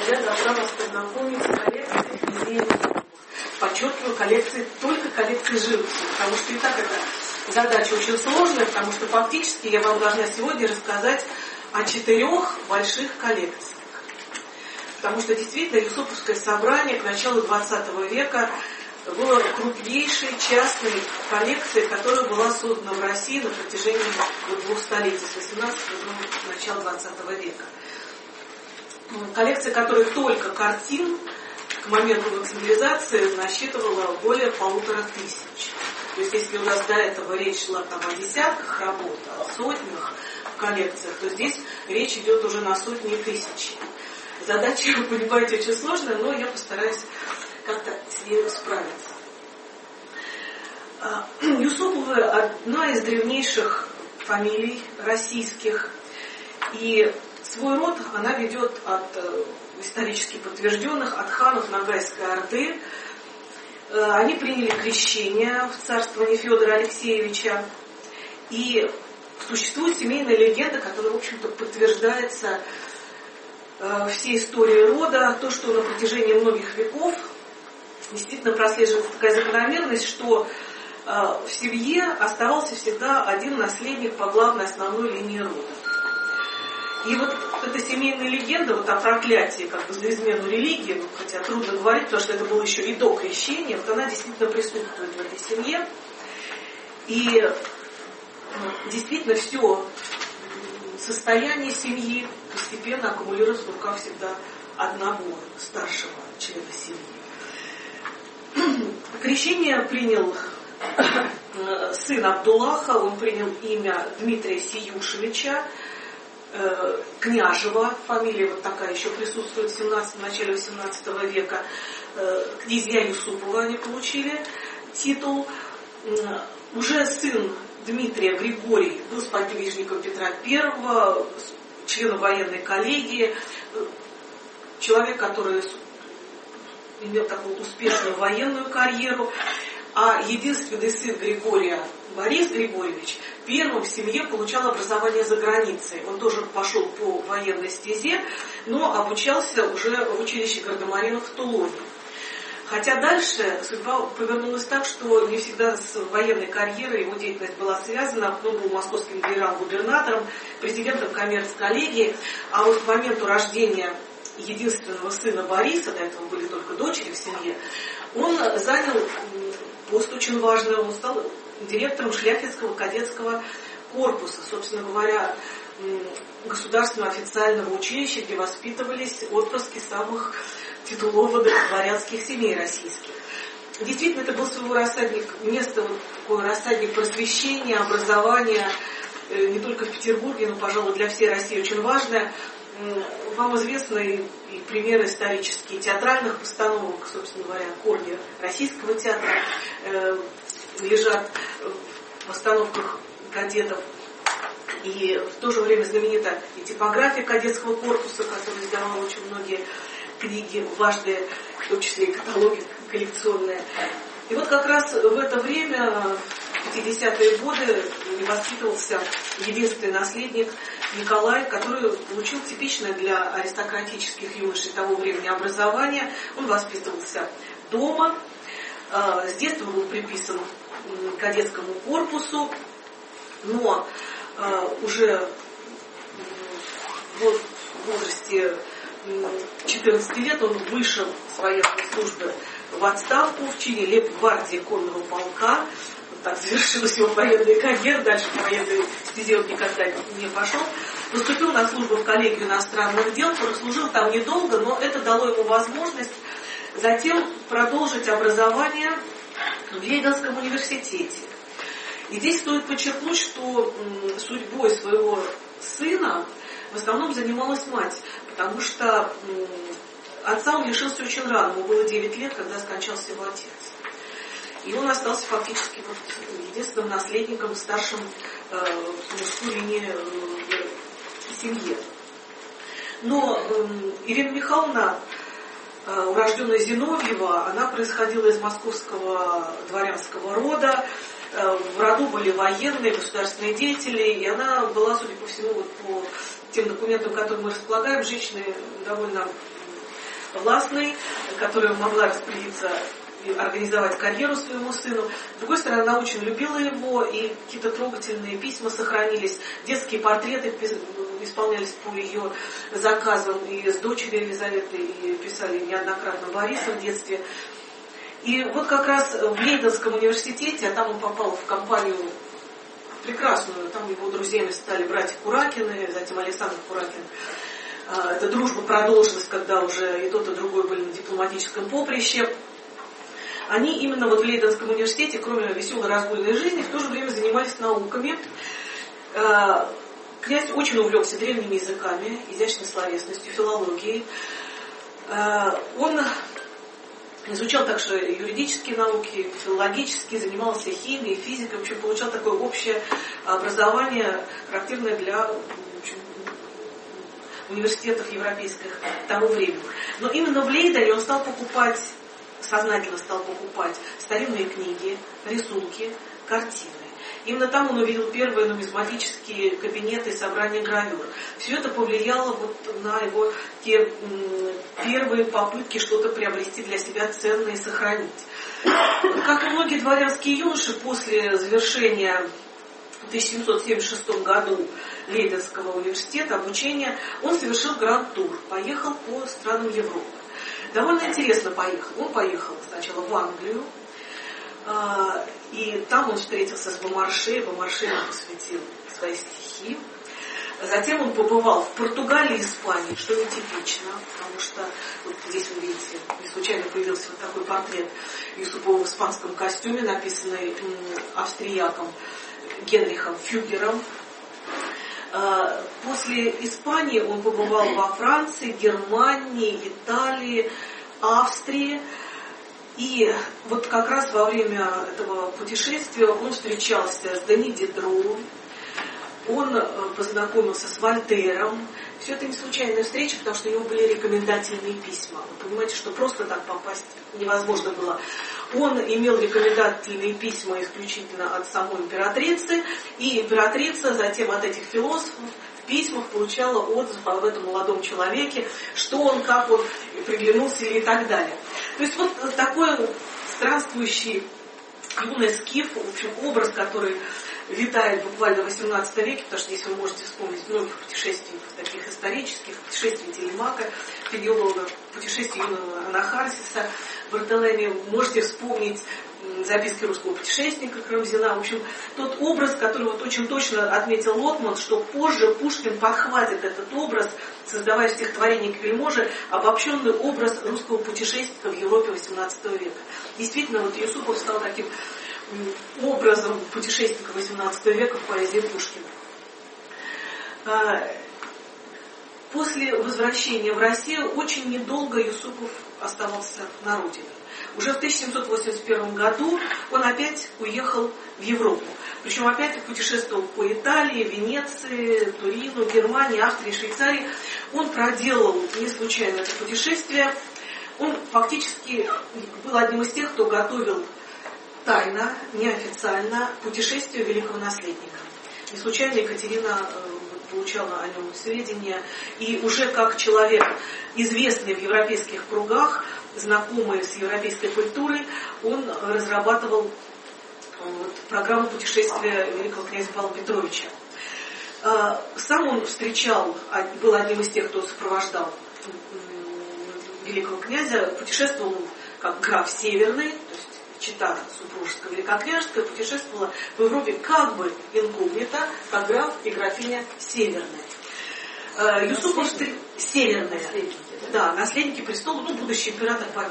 я должна вас познакомить с коллекцией музея Юсупова. Подчеркиваю, только коллекции живописи, потому что и так эта задача очень сложная, потому что фактически я вам должна сегодня рассказать о 4 больших коллекциях. Потому что действительно Юсуповское собрание к началу XX века было крупнейшей частной коллекцией, которая была создана в России на протяжении 2 столетий, с 18 до начала XX века. Коллекция, которая только картин к моменту национализации насчитывала более 1500. То есть если у нас до этого речь шла там о десятках работ, о сотнях коллекциях, то здесь речь идет уже на сотни и тысячи. Задача, вы понимаете, очень сложная, но я постараюсь как-то с ней справиться. Юсуповы – одна из древнейших фамилий российских, и свой род она ведет от исторически подтвержденных, от ханов Ногайской Орды. Они приняли крещение в царствовании Федора Алексеевича, и существует семейная легенда, которая, в общем-то, подтверждается всей историей рода, то, что на протяжении многих веков действительно прослеживается такая закономерность, что в семье оставался всегда один наследник по главной основной линии рода. И вот эта семейная легенда вот о проклятии как бы за измену религии, ну, хотя трудно говорить, потому что это было еще и до крещения, вот она действительно присутствует в этой семье. И действительно все состояние семьи постепенно аккумулируется в руках всегда одного старшего члена семьи. Крещение принял сын Абдуллаха, он принял имя Дмитрия Сиюшевича, Княжева, фамилия вот такая еще присутствует в начале XVIII века. Князья Юсупова они получили титул. Уже сын Дмитрия Григорий был сподвижником Петра I, членом военной коллегии, человек, который имел такую успешную военную карьеру, а единственный сын Григория, Борис Григорьевич, первым в семье получал образование за границей. Он тоже пошел по военной стезе, но обучался уже в училище гардемаринов в Тулоне. Хотя дальше судьба повернулась так, что не всегда с военной карьерой его деятельность была связана. Он был московским генерал-губернатором, президентом коммерц-коллегии, а вот к моменту рождения единственного сына Бориса, до этого были только дочери в семье, он занял пост очень важный, он стал директором Шляхетского кадетского корпуса, собственно говоря, государственного официального училища, где воспитывались отпрыски самых титулованных дворянских семей российских. Действительно, это был своего рассадник, место, вот такой рассадник просвещения, образования, не только в Петербурге, но, пожалуй, для всей России очень важное. Вам известны и примеры исторические театральных постановок, собственно говоря, корни российского театра лежат в постановках кадетов. И в то же время знаменита и типография кадетского корпуса, которая издавала очень многие книги важные, в том числе и каталоги коллекционные. И вот как раз в это время, в 50-е годы, воспитывался единственный наследник Николай, который получил типичное для аристократических юношей того времени образование. Он воспитывался дома, с детства был приписан к кадетскому корпусу, но уже в возрасте 14 лет он вышел с военной службы в отставку в чине лейб-гвардии конного полка. Вот так завершилась его военная карьера, дальше по военной стезе он никогда не пошел. Поступил на службу в коллегию иностранных дел, прослужил там недолго, но это дало ему возможность затем продолжить образование в Лейденском университете. И здесь стоит подчеркнуть, что судьбой своего сына в основном занималась мать, потому что отца он лишился очень рано, ему было 9 лет, когда скончался его отец. И он остался фактически единственным наследником, старшим в мужской линии семьи. Но Ирина Михайловна, урожденная Зиновьева, она происходила из московского дворянского рода, в роду были военные, государственные деятели, и она была, судя по всему, вот по тем документам, которым мы располагаем, женщиной довольно властной, которая могла распорядиться и организовать карьеру своему сыну. С другой стороны, она очень любила его, и какие-то трогательные письма сохранились, детские портреты исполнялись по ее заказам и с дочерью Елизаветы, и писали неоднократно Бориса в детстве. И вот как раз в Лейденском университете, а там он попал в компанию прекрасную, там его друзьями стали братья Куракины, затем Александр Куракин. Эта дружба продолжилась, когда уже и тот, и другой были на дипломатическом поприще. Они именно вот в Лейденском университете, кроме веселой разгульной жизни, в то же время занимались науками. Князь очень увлекся древними языками, изящной словесностью, филологией. Он изучал также юридические науки, филологические, занимался химией, физикой, в общем, получал такое общее образование, характерное для университетов европейских того времени. Но именно в Лейдене он сознательно стал покупать старинные книги, рисунки, картины. Именно там он увидел первые нумизматические кабинеты и собрания гравюр. Все это повлияло вот на его те первые попытки что-то приобрести для себя ценное и сохранить. Как и многие дворянские юноши, после завершения в 1776 году Лейденского университета обучения, он совершил гранд-тур, поехал по странам Европы. Довольно интересно поехал. Он поехал сначала в Англию, и там он встретился с Бомарше, Бомарше ему посвятил свои стихи. Затем он побывал в Португалии и Испании, что нетипично, потому что вот здесь вы видите, не случайно появился вот такой портрет Юсупова в испанском костюме, написанный австрияком Генрихом Фюгером. После Испании он побывал во Франции, Германии, Италии, Австрии. И вот как раз во время этого путешествия он встречался с Дени Дидро, он познакомился с Вольтером. Все это не случайная встреча, потому что у него были рекомендательные письма. Вы понимаете, что просто так попасть невозможно было. Он имел рекомендательные письма исключительно от самой императрицы, и императрица затем от этих философов в письмах получала отзыв об этом молодом человеке, что он, как он приглянулся и так далее. То есть вот такой странствующий юный скиф, в общем, образ, который витает буквально в XVIII веке, потому что здесь вы можете вспомнить многих путешественников, таких исторических, путешествий Телемака, Фигелова, путешествий юного Анахарсиса, Бартоломея, можете вспомнить записки русского путешественника Карамзина. В общем, тот образ, который вот очень точно отметил Лотман, что позже Пушкин подхватит этот образ, создавая в стихотворении к Вельможе обобщенный образ русского путешественника в Европе XVIII века. Действительно, вот Юсупов стал таким образом путешественника XVIII века в поэзии Пушкина. После возвращения в Россию очень недолго Юсупов оставался на родине. Уже в 1781 году он опять уехал в Европу. Причем опять путешествовал по Италии, Венеции, Турину, Германии, Австрии, Швейцарии. Он проделал не случайно это путешествие. Он фактически был одним из тех, кто готовил тайно, неофициально путешествие великого наследника. Не случайно Екатерина получала о нем сведения. И уже как человек, известный в европейских кругах, знакомый с европейской культурой, он разрабатывал программу путешествия великого князя Павла Петровича. Сам он был одним из тех, кто сопровождал великого князя, путешествовал как граф Северный, то есть чета супружеская великокняжеская, путешествовала в Европе как бы инкогнито, как граф и графиня Северная. Юсупов Северная, да, наследники престола, будущий император Павел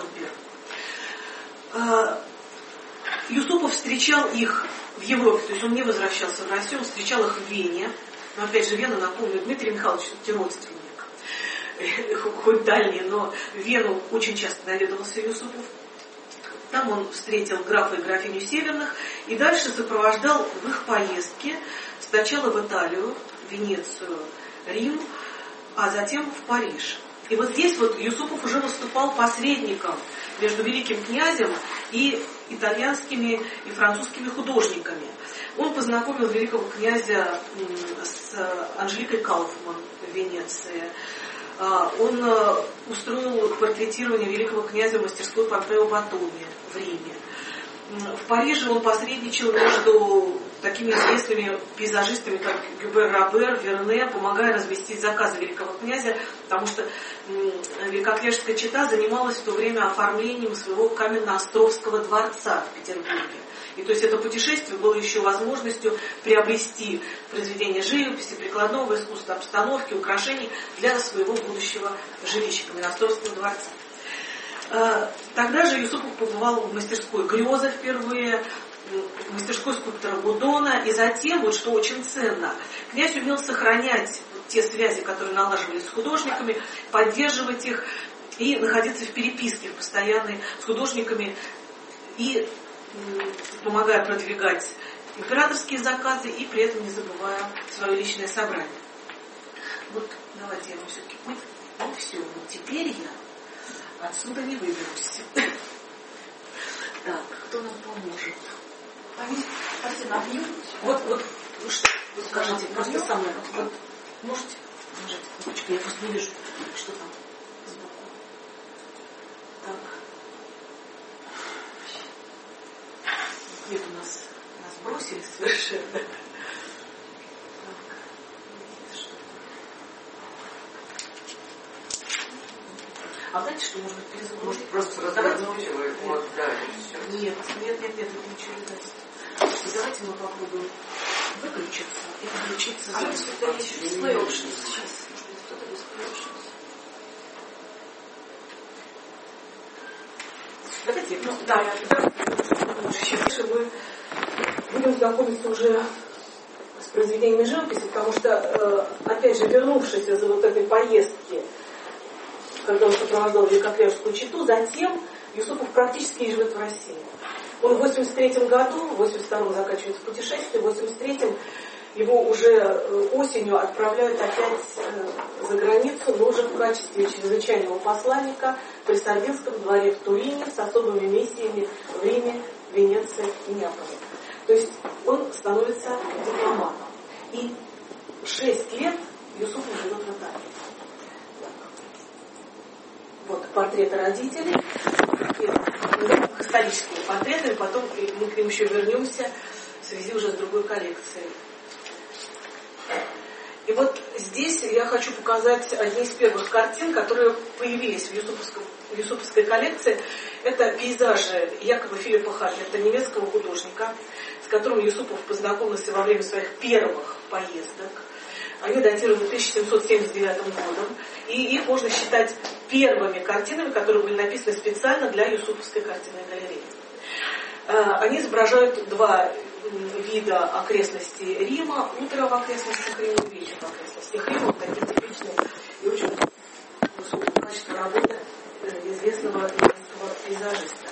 I. Юсупов встречал их в Европе, то есть он не возвращался в Россию, он встречал их в Вене. Но опять же, Вена, напомню, Дмитрий Михайлович все-таки родственник, хоть дальний, но в Вену очень часто наведывался Юсупов. Там он встретил графа и графиню Северных и дальше сопровождал в их поездке сначала в Италию, Венецию, Рим, а затем в Париж. И вот здесь вот Юсупов уже выступал посредником между великим князем и итальянскими и французскими художниками. Он познакомил великого князя с Анжеликой Кауфман в Венеции, Он устроил портретирование великого князя в мастерской Помпео Батоми в Риме. В Париже он посредничал между такими известными пейзажистами, как Гюбер Робер, Верне, помогая разместить заказы великого князя, потому что великокняжеская чета занималась в то время оформлением своего каменно-островского дворца в Петербурге. И то есть это путешествие было еще возможностью приобрести произведения живописи, прикладного искусства, обстановки, украшений для своего будущего жилища, каменно-островского дворца. Тогда же Юсупов побывал в мастерской Грёза впервые, в мастерской скульптора Будона, и затем, вот что очень ценно, князь умел сохранять те связи, которые налаживались с художниками, поддерживать их и находиться в переписке постоянной с художниками и помогая продвигать императорские заказы и при этом не забывая свое личное собрание. Вот давайте я вам все-таки... Вот все, вот теперь я отсюда не выберусь. Так, кто нам поможет? Вот, что вы скажите, просто со мной. Вот, можете нажать кнопочку? Я просто не вижу, что там сбоку. Так. Нет, нас бросили совершенно. Так. А знаете, что может быть перезвук? Может просто развернуть его и вот дальше все. Нет, это ничего не даст. Давайте мы попробуем выключиться и включиться. А если это дисплей-опшн сейчас? Может быть, кто-то дисплей-опшн? Давайте я просто... Сейчас мы будем знакомиться уже с произведениями живописи, потому что, опять же, вернувшись из вот этой поездки, когда он сопровождал великокняжескую чету, затем Юсупов практически не живет в России. Он в 83 году, в 82-м заканчивается путешествие, в 83-м его уже осенью отправляют опять за границу, но уже в качестве чрезвычайного посланника при Сардинском дворе в Турине с особыми миссиями в Риме, Венеции и Неаполе. То есть он становится дипломатом. И 6 лет Юсупов живет в Италии. Вот портреты родителей, исторические портреты, и потом мы к ним еще вернемся в связи уже с другой коллекцией. И вот здесь я хочу показать одни из первых картин, которые появились в Юсуповской коллекции. Это пейзажи Якова Филиппа Харлета, немецкого художника, с которым Юсупов познакомился во время своих первых поездок. Они датированы 1779 годом, и их можно считать первыми картинами, которые были написаны специально для Юсуповской картинной галереи. Они изображают два вида окрестностей Рима: утро в окрестностях Рима и вечер в окрестностях Рима. Вот такие типичные и очень высокого качества работы известного немецкого пейзажиста.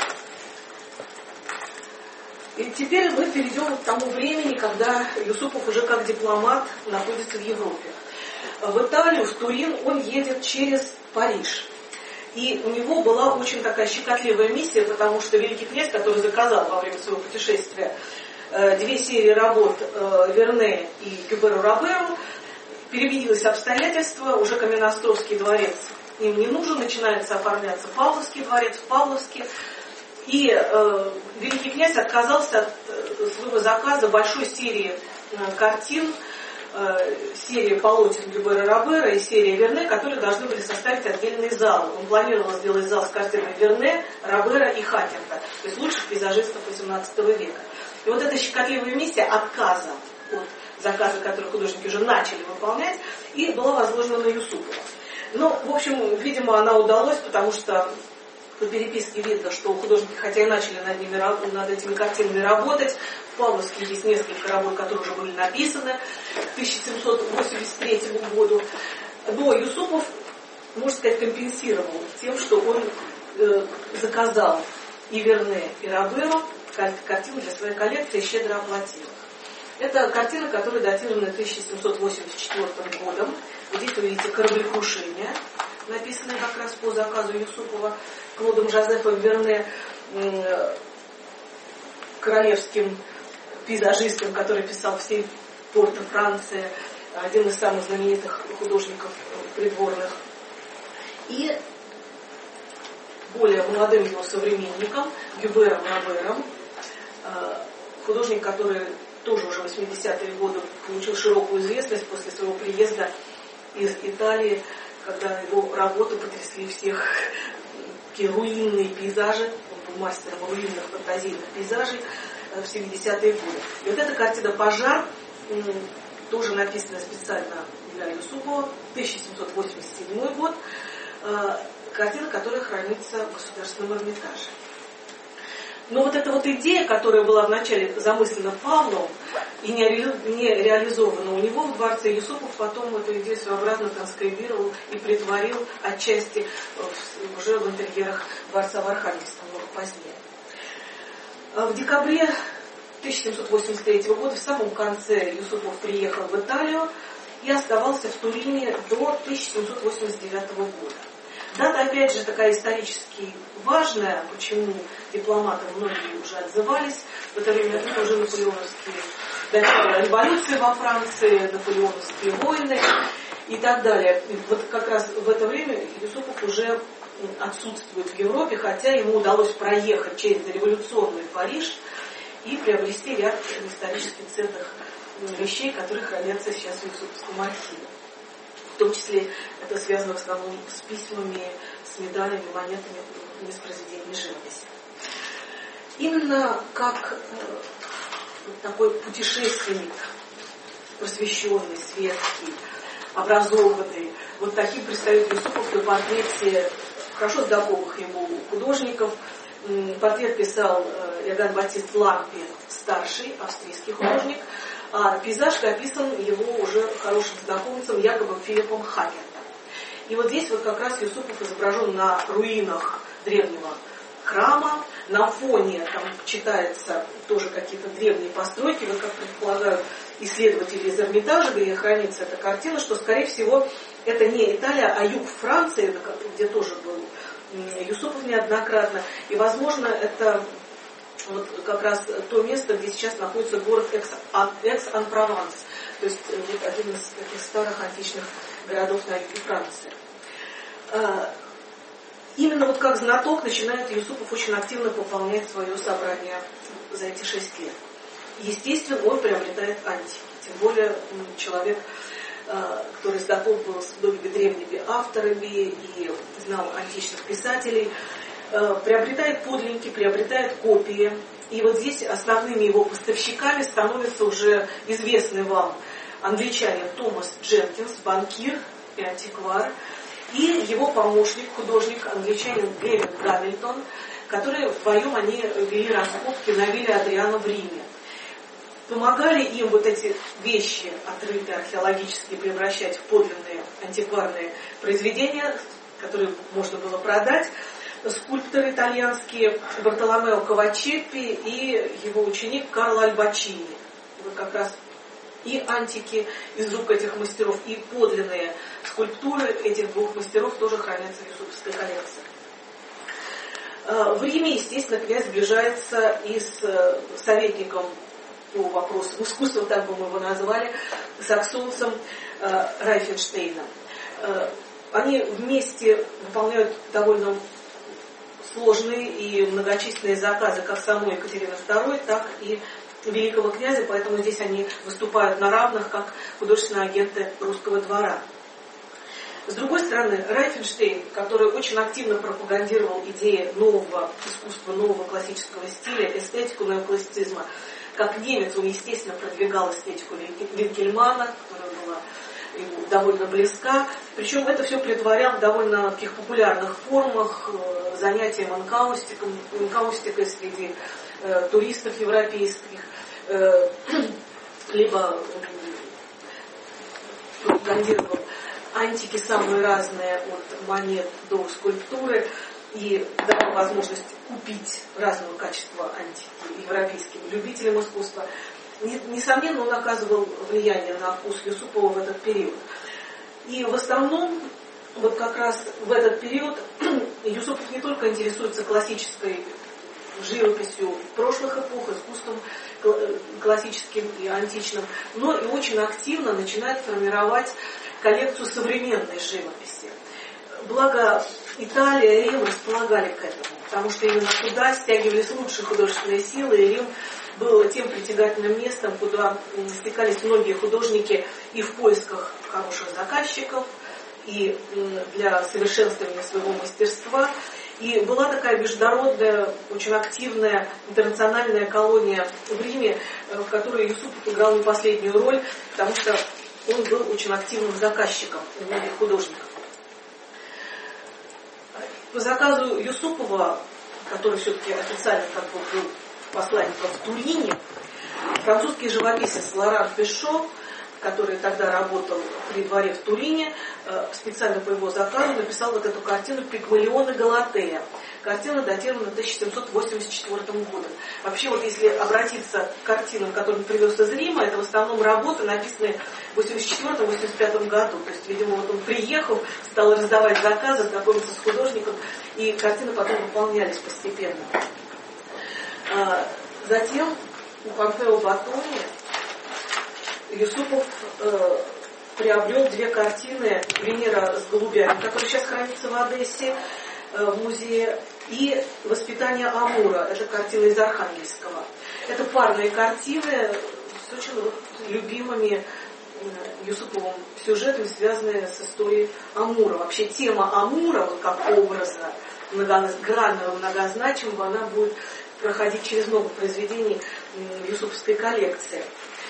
И теперь мы перейдем к тому времени, когда Юсупов уже как дипломат находится в Европе. В Италию, в Турин он едет через Париж. И у него была очень такая щекотливая миссия, потому что великий князь, который заказал во время своего путешествия 2 серии работ Верне и Гюберу Роберу, переменилось обстоятельства, уже Каменноостровский дворец им не нужен, начинается оформляться Павловский дворец в Павловске. И великий князь отказался от своего заказа большой серии картин, серии полотен Гюбера Робера и серии Верне, которые должны были составить отдельный зал. Он планировал сделать зал с картинами Верне, Робера и Хакерта, то есть лучших пейзажистов XVIII века. И вот эта щекотливая миссия отказа от заказа, который художники уже начали выполнять, и была возложена на Юсупова. Ну, в общем, видимо, она удалась, потому что по переписке видно, что художники, хотя и начали над этими картинами работать, в Павловске есть несколько работ, которые уже были написаны к 1783 году. Но Юсупов, можно сказать, компенсировал тем, что он заказал и Верне, и Роберу картины для своей коллекции и щедро оплатил. Это картины, которые датированы 1784 годом. Вот здесь вы видите кораблекрушение, написанное как раз по заказу Юсупова Клодом Жозефом Верне, королевским пейзажистом, который писал все порты Франции, один из самых знаменитых художников придворных. И более молодым его современником, Гюбером Робером, художник, который тоже уже в 80-е годы получил широкую известность после своего приезда из Италии, когда его работы потрясли всех, такие руинные пейзажи, он был мастером руинных фантазийных пейзажей в 70-е годы. И вот эта картина «Пожар», тоже написанная специально для Юсупова, 1787 год, картина, которая хранится в Государственном Эрмитаже. Но вот эта вот идея, которая была вначале замыслена Павлом и не реализована у него в дворце, Юсупов потом эту идею своеобразно транскрибировал и притворил отчасти уже в интерьерах дворца в Архангельском, много позднее. В декабре 1783 года, в самом конце, Юсупов приехал в Италию и оставался в Турине до 1789 года. Дата, опять же, такая исторически важная, почему дипломаты многие уже отзывались. В это время это уже наполеоновские, начало революции во Франции, наполеоновские войны и так далее. И вот как раз в это время Юсупов уже отсутствует в Европе, хотя ему удалось проехать через революционный Париж и приобрести ряд исторически ценных вещей, которые хранятся сейчас в Юсуповском архиве. В том числе это связано в основном с письмами, с медалями, монетами из произведений живописи. Именно как такой путешественник, просвещенный, светский, образованный, вот таким предстает Юсупов на портрете хорошо знакомых ему художников. Портрет писал Иоганн Батист Лампе, старший австрийский художник, а пейзаж описан его уже хорошим знакомцем Якобом Филиппом Хагертом. И вот здесь вот как раз Юсупов изображен на руинах древнего храма, на фоне там читаются тоже какие-то древние постройки, вот как предполагают исследователи из Эрмитажа, где хранится эта картина, что, скорее всего, это не Италия, а юг Франции, где тоже был Юсупов неоднократно. И, возможно, это вот как раз то место, где сейчас находится город Экс-Ан-Прованс, то есть вот один из таких старых античных городов на юге Франции. Именно вот как знаток начинает Юсупов очень активно пополнять свое собрание за эти 6 лет. Естественно, он приобретает антики, тем более человек, который знаком был с многими древними авторами и знал античных писателей, приобретает подлинники, приобретает копии. И вот здесь основными его поставщиками становится уже известный вам англичанин Томас Дженкинс, банкир и антиквар, и его помощник, художник, англичанин Гевин Гамильтон, которые вдвоем они вели раскопки на вилле Адриана в Риме. Помогали им вот эти вещи, отрытые археологически, превращать в подлинные антикварные произведения, которые можно было продать, скульпторы итальянские Бартоломео Кавачеппи и его ученик Карло Альбачини. Вот как раз и антики из рук этих мастеров, и подлинные скульптуры этих двух мастеров тоже хранятся в Юсуповской коллекции. В Риме, естественно, князь сближается и с советником по вопросам искусства, так бы мы его назвали, саксонцем Райфенштейном. Они вместе выполняют довольно сложные и многочисленные заказы как самой Екатерины II, так и великого князя, поэтому здесь они выступают на равных, как художественные агенты русского двора. С другой стороны, Райфенштейн, который очень активно пропагандировал идеи нового искусства, нового классического стиля, эстетику неоклассицизма, как немец, он, естественно, продвигал эстетику Винкельмана, которая была ему довольно близка. Причем это все претворял в довольно таких популярных формах, занятия манкаустикой среди туристов европейских, либо пропагандировал антики самые разные, от монет до скульптуры, и давал возможность купить разного качества антики европейским любителям искусства. Несомненно, он оказывал влияние на вкус Юсупова в этот период. И в основном, вот как раз в этот период Юсупов не только интересуется классической живописью прошлых эпох, искусством классическим и античным, но и очень активно начинает формировать коллекцию современной живописи. Благо Италия и Рим располагали к этому, потому что именно туда стягивались лучшие художественные силы, и Рим был тем притягательным местом, куда стекались многие художники и в поисках хороших заказчиков, и для совершенствования своего мастерства. И была такая международная, очень активная интернациональная колония в Риме, в которой Юсупов играл не последнюю роль, потому что он был очень активным заказчиком у многих художников. По заказу Юсупова, который все-таки официально был посланником в Турине, французский живописец Лоран Пешо, который тогда работал при дворе в Турине, специально по его заказу написал вот эту картину «Пигмалион и Галатея». Картина датирована 1784 годом. Вообще, вот если обратиться к картинам, которые он привез из Рима, это в основном работы, написанные в 84-85 году. То есть, видимо, вот он приехал, стал раздавать заказы, знакомиться с художником, и картины потом выполнялись постепенно. Затем у Помпео Батони Юсупов приобрел две картины «Венера с голубями», которые сейчас хранятся в Одессе, в музее, и «Воспитание Амура». Это картина из Архангельского. Это парные картины с очень любимыми Юсуповым сюжетами, связанные с историей Амура. Вообще тема Амура, вот как образа многогранного, многозначимого, она будет проходить через много произведений в юсуповской коллекции.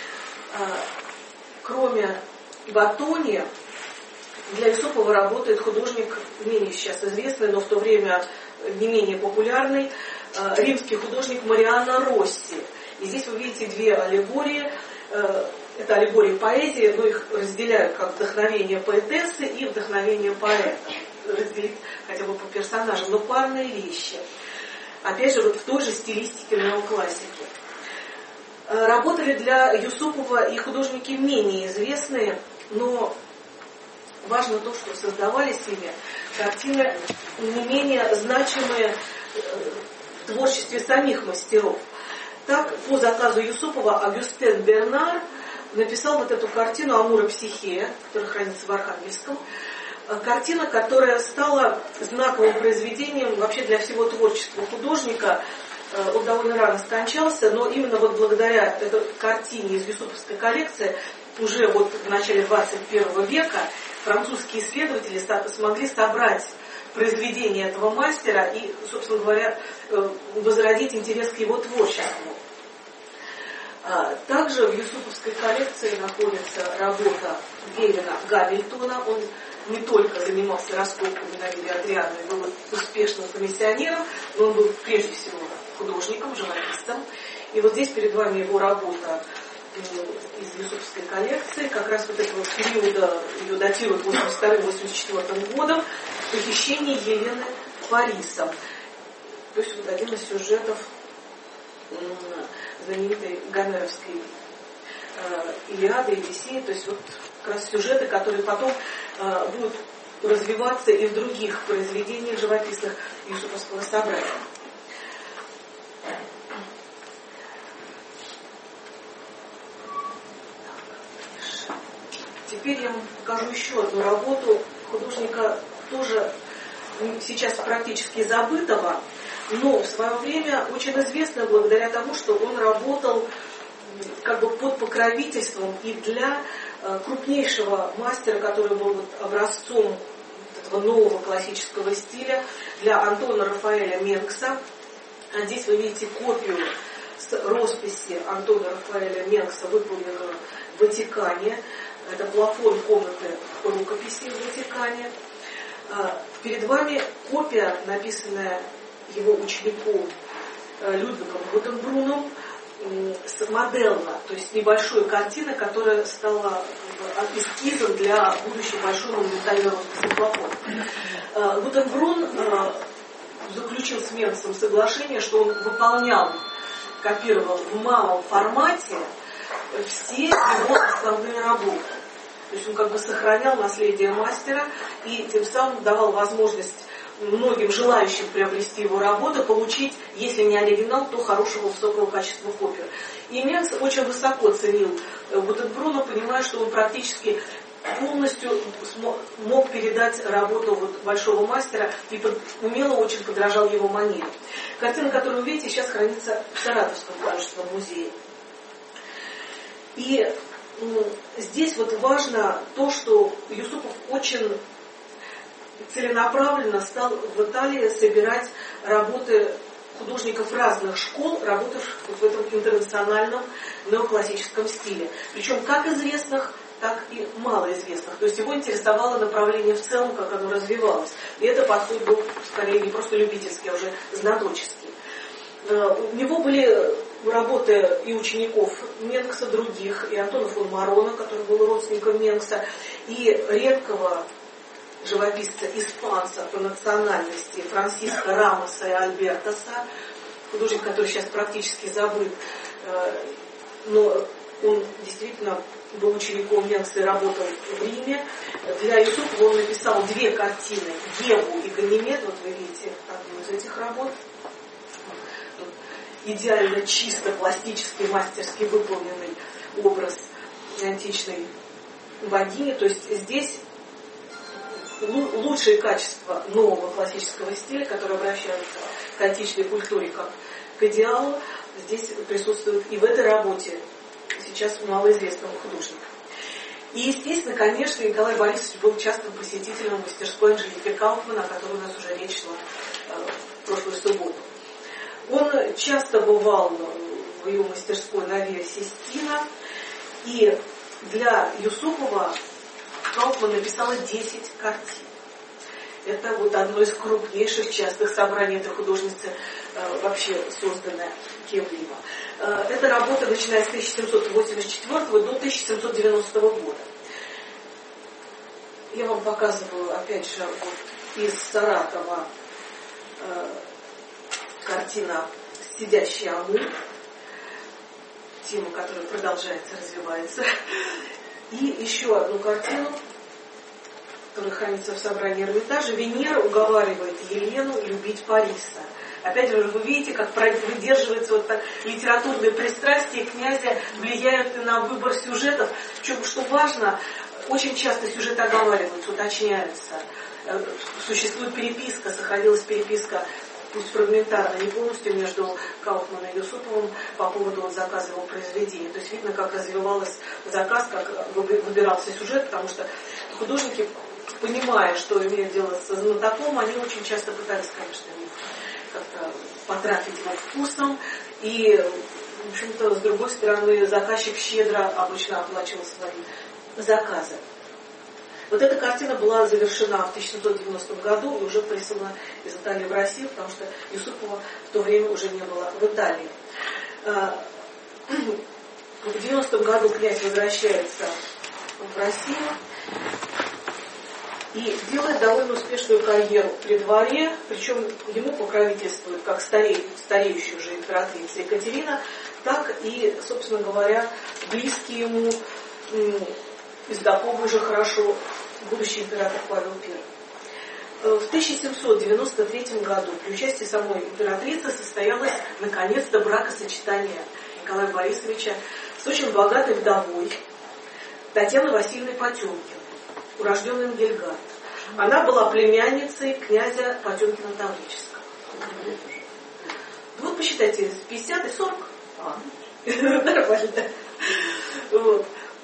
Кроме Батони, для Юсупова работает художник, менее сейчас известный, но в то время не менее популярный, римский художник Мариано Росси. И здесь вы видите две аллегории. Это аллегории поэзии, но их разделяют как вдохновение поэтессы и вдохновение поэта. Разделить хотя бы по персонажам, но парные вещи. Опять же, вот в той же стилистике неоклассики. Работали для Юсупова и художники менее известные, но важно то, что создавались ими картины не менее значимые в творчестве самих мастеров. Так, по заказу Юсупова Агюстен Бернар написал вот эту картину «Амура Психея», которая хранится в Архангельском. Картина, которая стала знаковым произведением вообще для всего творчества художника. Он довольно рано скончался, но именно вот благодаря этой картине из юсуповской коллекции уже вот в начале 21 века французские исследователи смогли собрать произведения этого мастера и, собственно говоря, возродить интерес к его творчеству. Также в юсуповской коллекции находится работа Гевина Гамильтона. Он не только занимался раскопками на Вилле Адриано и был успешным комиссионером, но он был прежде всего художником, живописцем. И вот здесь перед вами его работа из юсуповской коллекции, как раз вот этого периода, ее датируют 82-84 годом, «Похищение Елены Парисом». То есть вот один из сюжетов знаменитой гомеровской Илиады, Одиссеи, то есть вот как раз сюжеты, которые потом будут развиваться и в других произведениях живописных юсуповского собрания. Теперь я вам покажу еще одну работу художника, тоже сейчас практически забытого, но в свое время очень известного благодаря тому, что он работал как бы под покровительством и для крупнейшего мастера, который был вот образцом этого нового классического стиля, для Антона Рафаэля Менкса. А здесь вы видите копию с росписи Антона Рафаэля Менкса, выполненную в Ватикане. Это плафон комнаты рукописи в Ватикане. Перед вами копия, написанная его учеником Людвигом Гутенбруном, модельно, то есть небольшой картины, которая стала эскизом для будущей большой монументальной росписи плафона. Гутенбрун заключил с Менксом соглашение, что он выполнял, копировал в малом формате все его основные работы. То есть он как бы сохранял наследие мастера и тем самым давал возможность многим желающим приобрести его работу, получить, если не оригинал, то хорошего высокого качества копию. И Менкс очень высоко ценил Гутенбруна, понимая, что он практически полностью мог передать работу вот большого мастера и умело очень подражал его манере. Картина, которую вы видите, сейчас хранится в Саратовском художественном музее. И здесь вот важно то, что Юсупов очень целенаправленно стал в Италии собирать работы художников разных школ, работавших в этом интернациональном неоклассическом стиле. Причем как известных, так и малоизвестных. То есть его интересовало направление в целом, как оно развивалось. И это подход был скорее не просто любительский, а уже знаточеский. У него были работы и учеников Менкса других, и Антона фон Марона, который был родственником Менкса, и редкого живописца-испанца по национальности Франсиско Рамоса и Альбертоса, художник, который сейчас практически забыт, но он действительно был учеником Менкса и работал в Риме. Для Юсупова он написал 2 картины «Еву» и «Ганимед». Вот вы видите одну из этих работ. Идеально чисто, пластически, мастерски выполненный образ античной богини. То есть здесь лучшие качества нового классического стиля, которые обращаются к античной культуре как к идеалу, здесь присутствуют и в этой работе сейчас малоизвестного художника. И, естественно, конечно, Николай Борисович был частым посетителем мастерской Анжелики Кауфман, о которой у нас уже речь шла в прошлую субботу. Он часто бывал в ее мастерской на Виа Систина, и для Юсупова Кауфман написала 10 картин. Это вот одно из крупнейших частых собраний этой художницы, вообще созданное кем-либо. Эта работа начиная с 1784 до 1790 года. Я вам показываю, опять же, вот из Саратова картина «Сидящий Амур», тема, которая продолжается, развивается. И еще одну картину, которая хранится в собрании Эрмитажа. Венера уговаривает Елену любить Париса. Опять же, вы видите, как выдерживается вот так литературные пристрастия князя, влияют и на выбор сюжетов. Причем, что важно, очень часто сюжеты оговариваются, уточняются. Существует переписка, сохранилась переписка, пусть фрагментарно, не полностью, между Кауфманом и Юсуповым по поводу заказа его произведения. То есть видно, как развивался заказ, как выбирался сюжет, потому что художники, понимая, что имеют дело со знатоком, они очень часто пытались, конечно, как-то потрафить его вкусом. И, в общем-то, с другой стороны, заказчик щедро обычно оплачивал свои заказы. Вот эта картина была завершена в 1790 году и уже прислана из Италии в Россию, потому что Юсупова в то время уже не было в Италии. В 90-м году князь возвращается в Россию и делает довольно успешную карьеру при дворе, причем ему покровительствует как стареющая уже императрица Екатерина, так и, собственно говоря, близкие ему, знакомый уже хорошо, будущий император Павел I. В 1793 году при участии самой императрицы состоялось наконец-то бракосочетание Николая Борисовича с очень богатой вдовой Татьяной Васильевной Потемкиной, урожденной Энгельгард. Она была племянницей князя Потемкина-Таврического. Вот посчитайте, 50 и 40. Нормально. Вот.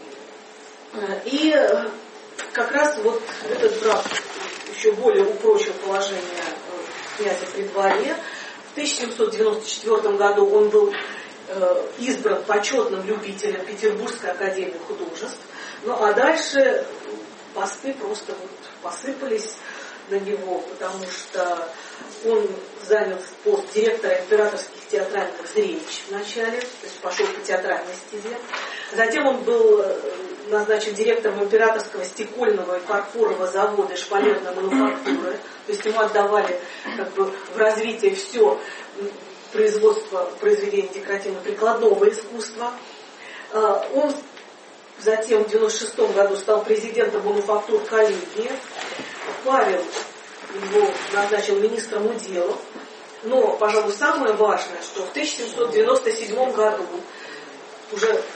И как раз вот этот брак еще более упрочил положение князя при дворе. В 1794 году он был избран почетным любителем Петербургской академии художеств. Ну а дальше посты просто вот посыпались на него, потому что он занял пост директора императорских театральных зрелищ вначале, то есть пошел по театральной стезе. Затем он был назначен директором императорского стекольного и фарфорового завода и шпалерной мануфактуры. То есть ему отдавали как бы в развитие все производство произведений декоративно-прикладного искусства. Он затем в 1996 году стал президентом мануфактур коллегии. Павел его назначил министром уделов. Но, пожалуй, самое важное, что в 1797 году, уже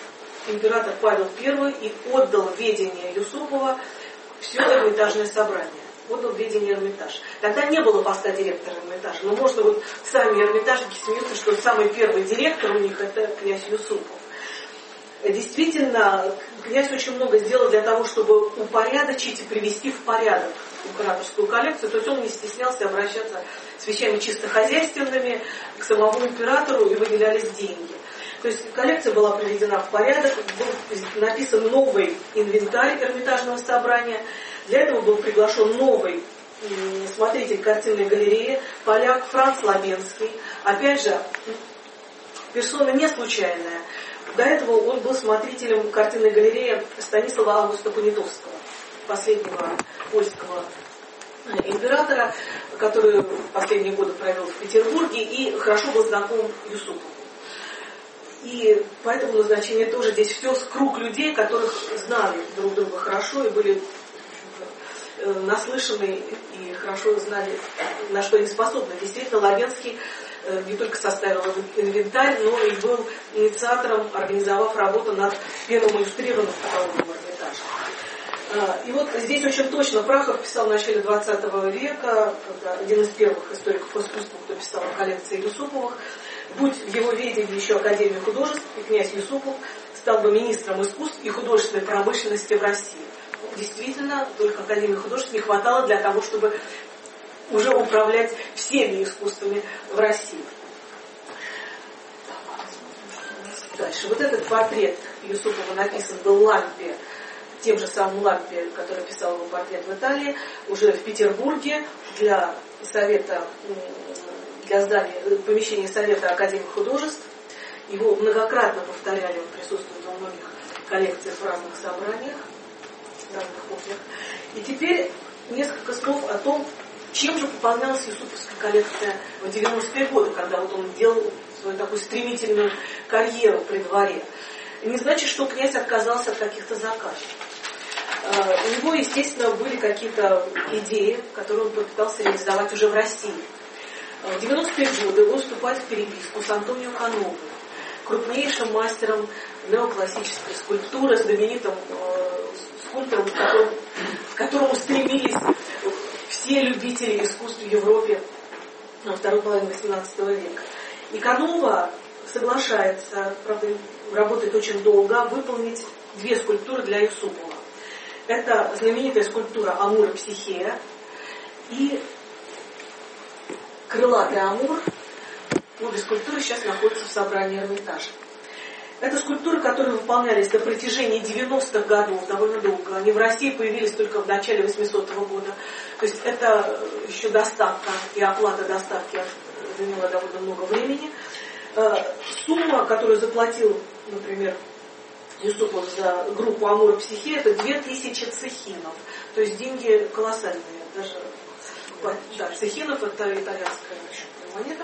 император Павел I и отдал в ведение Юсупова все Эрмитажное собрание. Отдал в ведение Эрмитаж. Тогда не было поста директора Эрмитажа, но можно вот сами эрмитажники смеются, что самый первый директор у них это князь Юсупов. Действительно, князь очень много сделал для того, чтобы упорядочить и привести в порядок императорскую коллекцию. То есть он не стеснялся обращаться с вещами чисто хозяйственными к самому императору, и выделялись деньги. То есть коллекция была приведена в порядок, был написан новый инвентарь Эрмитажного собрания. Для этого был приглашен новый смотритель картинной галереи, поляк Франц Лабенский. Опять же, персона не случайная. До этого он был смотрителем картинной галереи Станислава Августа Понятовского, последнего польского императора, который последние годы провел в Петербурге и хорошо был знаком Юсупову. И по этому назначению тоже здесь все с круг людей, которых знали друг друга хорошо и были наслышаны и хорошо знали, на что они способны. Действительно, Лабенский не только составил инвентарь, но и был инициатором, организовав работу над первым иллюстрированным каталогом Эрмитажа. И вот здесь очень точно Прахов писал в начале 20 века, когда один из первых историков искусства, кто писал о коллекции Юсуповых, будь в его ведении еще Академия художеств, и князь Юсупов стал бы министром искусств и художественной промышленности в России. Действительно, только Академии художеств не хватало для того, чтобы уже управлять всеми искусствами в России. Дальше. Вот этот портрет Юсупова написан был Лампе, тем же самым Лампе, который писал его портрет в Италии, уже в Петербурге для совета, для здания, помещения Совета Академии художеств. Его многократно повторяли, он присутствует во многих коллекциях в разных собраниях, в разных копиях. И теперь несколько слов о том, чем же пополнялась Юсуповская коллекция в 90-е годы, когда вот он делал свою такую стремительную карьеру при дворе. Не значит, что князь отказался от каких-то заказов. У него, естественно, были какие-то идеи, которые он попытался реализовать уже в России. В 90-е годы он вступает в переписку с Антонио Кановым, крупнейшим мастером неоклассической скульптуры, знаменитым скульптором, к которому стремились все любители искусств в Европе во второй половине XVIII века. И Канова соглашается, правда, работает очень долго, выполнить две скульптуры для Юсупова. Это знаменитая скульптура Амур и Психея и крылатый Амур. Обе скульптуры сейчас находятся в собрании Эрмитажа. Это скульптуры, которые выполнялись на протяжении 90-х годов, довольно долго. Они в России появились только в начале 800-го года. То есть это еще доставка и оплата доставки заняла довольно много времени. Сумма, которую заплатил, например, Юсупов за группу Амур и Психея, это 2000 цехинов. То есть деньги колоссальные. Даже цехинов — это итальянская монета.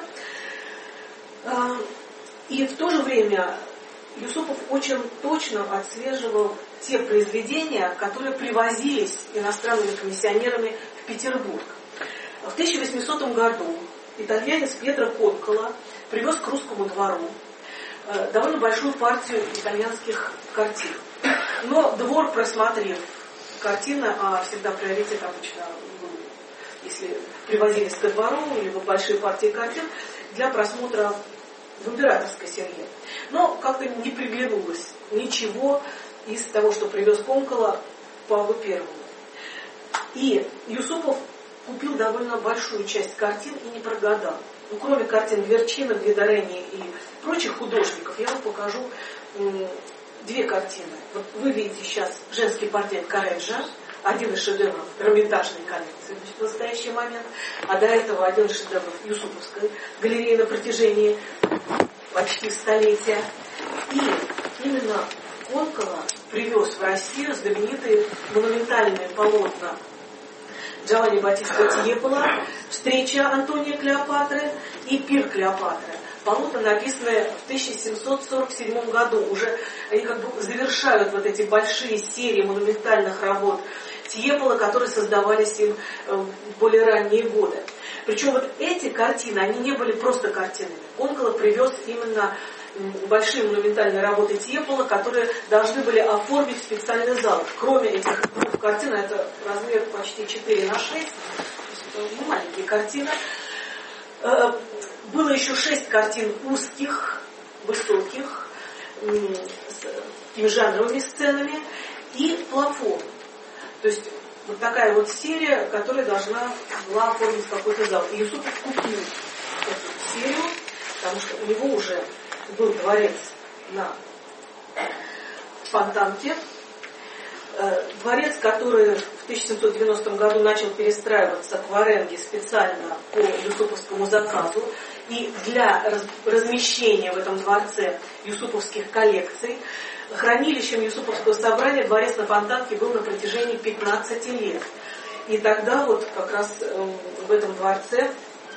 И в то же время Юсупов очень точно отслеживал те произведения, которые привозились иностранными комиссионерами в Петербург. В 1800 году итальянец Пьетро Конкола привез к русскому двору довольно большую партию итальянских картин. Но двор, просмотрев картины, а всегда приоритет обычно был, если привозились ко двору, либо большие партии картин, для просмотра в императорской семье. Но как-то не приглянулось ничего из того, что привез Конкола Павлу Первому. И Юсупов купил довольно большую часть картин и не прогадал. Ну, кроме картин Гверчина, Гвидорени и прочих художников, я вам покажу две картины. Вот вы видите сейчас женский портрет Корреджо, один из шедевров Эрмитажной коллекции в настоящий момент, а до этого один из шедевров Юсуповской галереи на протяжении почти столетия. И именно Конкола привез в Россию знаменитые монументальные полотна Джованни Баттиста Тьепола «Встреча Антония Клеопатры» и «Пир Клеопатры». Полотна, написанные в 1747 году. Уже они как бы завершают вот эти большие серии монументальных работ Тьепола, которые создавались им в более ранние годы. Причем вот эти картины, они не были просто картинами. Конкола привез именно большие монументальные работы Тьепола, которые должны были оформить специальный зал. Кроме этих двух картин, это размер почти 4 на 6, то есть это не маленькие картины. Было еще 6 картин узких, высоких, с такими жанровыми сценами и плафон. То есть вот такая вот серия, которая должна была оформить какой-то зал. И Юсупов купил эту серию, потому что у него уже был дворец на Фонтанке. Дворец, который в 1790 году начал перестраиваться к Варенге специально по юсуповскому заказу. И для размещения в этом дворце юсуповских коллекций хранилищем Юсуповского собрания дворец на Фонтанке был на протяжении 15 лет. И тогда вот как раз в этом дворце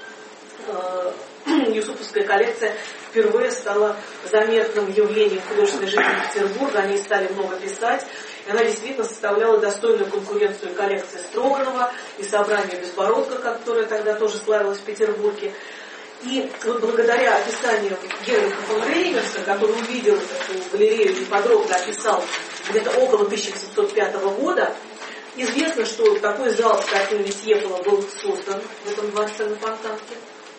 Юсуповская коллекция впервые стала заметным явлением художественной жизни Петербурга. Они стали много писать. И она действительно составляла достойную конкуренцию коллекции Строганова и собранию Безбородко, которое тогда тоже славилось в Петербурге. И вот благодаря описанию Генриха фон Реймерса, который увидел эту галерею и подробно описал где-то около 1805 года, известно, что такой зал с картинами Тьепола был создан в этом дворце на Фонтанке.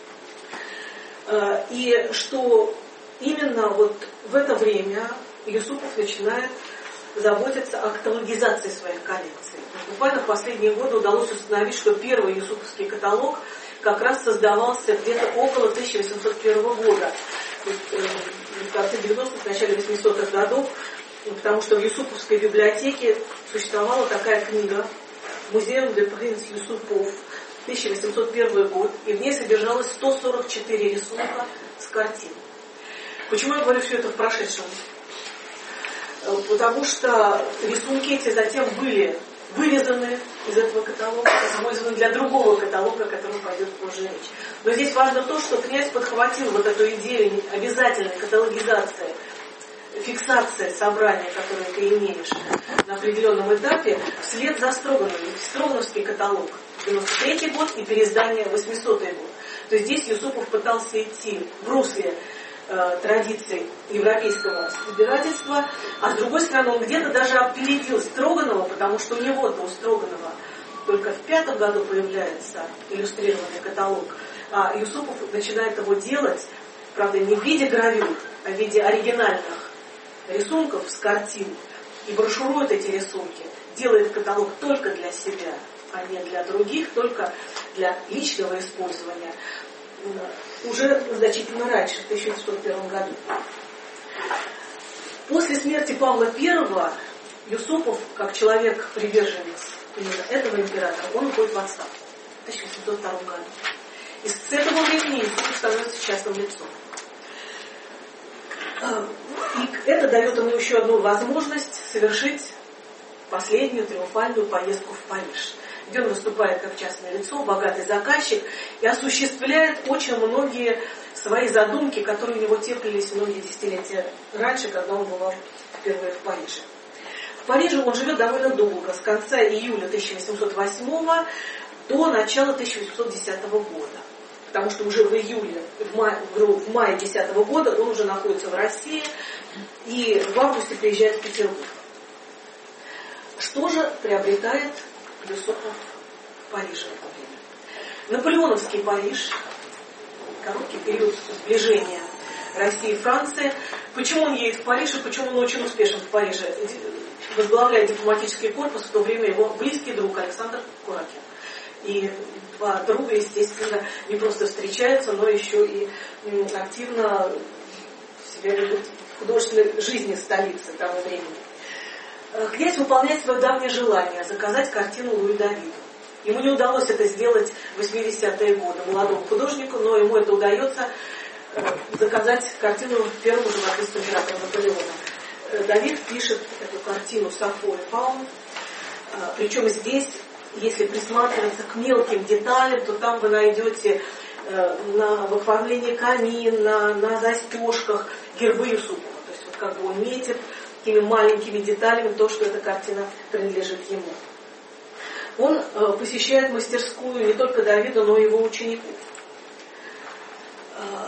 И что именно вот в это время Юсупов начинает заботиться о каталогизации своих коллекций. Буквально в последние годы удалось установить, что первый юсуповский каталог как раз создавался где-то около 1801 года. В конце 90-х, в начале 80-х годов, потому что в Юсуповской библиотеке существовала такая книга «Музеум де Принц Юсупов», 1801 год, и в ней содержалось 144 рисунка с картин. Почему я говорю все это в прошедшем? Потому что рисунки эти затем были вырезаны из этого каталога, использованы для другого каталога, о котором пойдет позже речь. Но здесь важно то, что князь подхватил вот эту идею обязательной каталогизации, фиксации собрания, которое ты имеешь на определенном этапе, вслед за Строгановым. Строгановский каталог 93 год и переиздание 800 год. То есть здесь Юсупов пытался идти в русле традиций европейского собирательства, а с другой стороны он где-то даже опередил Строганова, потому что у него-то, у Строганова, только в 5 году появляется иллюстрированный каталог, а Юсупов начинает его делать, правда, не в виде гравюр, а в виде оригинальных рисунков с картин, и брошюрует эти рисунки, делает каталог только для себя, а не для других, только для личного использования, уже значительно раньше, в 1901 году. После смерти Павла I Юсупов, как человек-приверженец именно этого императора, он уходит в отставку в 1802 году. И с этого времени Юсупов становится частным лицом. И это дает ему еще одну возможность совершить последнюю триумфальную поездку в Париж, где он выступает как частное лицо, богатый заказчик и осуществляет очень многие свои задумки, которые у него теплились многие десятилетия раньше, когда он бывал впервые в Париже. В Париже он живет довольно долго, с конца июля 1808 до начала 1810 года. Потому что уже в июле, в мае 10 года он уже находится в России и в августе приезжает в Петербург. Что же приобретает Юсупов в Париже в это время? Наполеоновский Париж, короткий период сближения России и Франции. Почему он едет в Париж и почему он очень успешен в Париже? Возглавляет дипломатический корпус, в то время его близкий друг Александр Куракин. И два друга, естественно, не просто встречаются, но еще и активно себя ведут в художественной жизни столицы того времени. Князь выполняет свое давнее желание заказать картину Луи Давиду. Ему не удалось это сделать в 80-е годы молодому художнику, но ему это удается заказать картину первому живописцу императора Наполеона. Давид пишет эту картину «Сафо и Фаун». Причем здесь, если присматриваться к мелким деталям, то там вы найдете в оформлении камин, на застежках гербы Юсупова. То есть вот как бы он метит такими маленькими деталями то, что эта картина принадлежит ему. Он посещает мастерскую не только Давида, но и его учеников.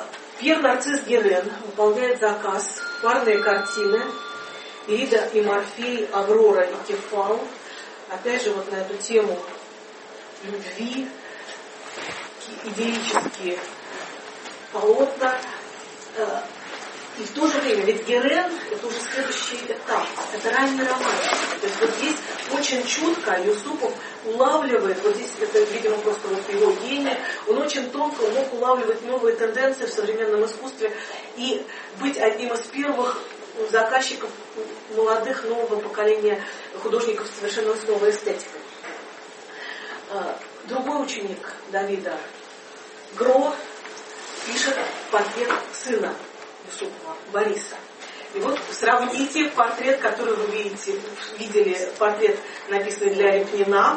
Пьер Нарцисс Герен выполняет заказ парные картины Ирида и Морфей, Аврора и Кефал. Опять же, вот на эту тему любви, идиллические полотна. И в то же время, ведь Герен — это уже следующий этап, это ранний роман. То есть вот здесь очень чутко Юсупов улавливает, вот здесь это, видимо, просто вот его гений, он очень тонко мог улавливать новые тенденции в современном искусстве и быть одним из первых заказчиков молодых, нового поколения художников с совершенно новой эстетикой. Другой ученик Давида, Гро, пишет портрет сына Юсупова, Бориса. И вот сравните портрет, который вы видели, портрет, написанный для Репнина,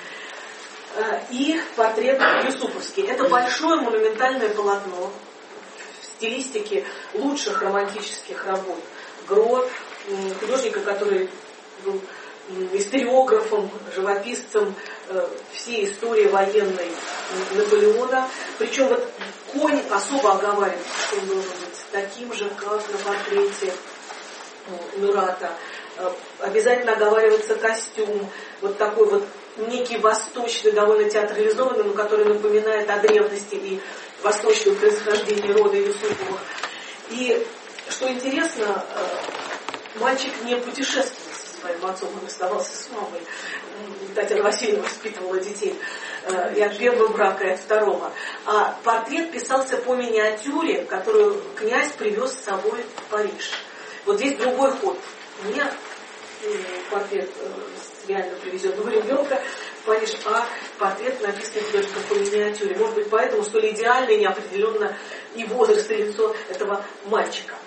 и портрет Юсуповский. Это большое монументальное полотно в стилистике лучших романтических работ. Гро, художника, который был историографом, живописцем всей истории военной Наполеона. Причем вот конь особо оговаривает, что он должен быть таким же, как на портрете Мюрата. Обязательно оговаривается костюм, вот такой вот некий восточный, довольно театрализованный, но который напоминает о древности и восточном происхождении рода Юсуповых. И что интересно, мальчик не путешествовал со своим отцом, он оставался с мамой. Татьяна Васильевна воспитывала детей и от первого брака, и от второго. А портрет писался по миниатюре, которую князь привез с собой в Париж. Вот здесь другой ход. Не портрет реально привезенного ребенка в Париж, а портрет, написанный художником по миниатюре. Может быть, поэтому столь идеально и неопределенно и возраст, и лицо этого мальчика.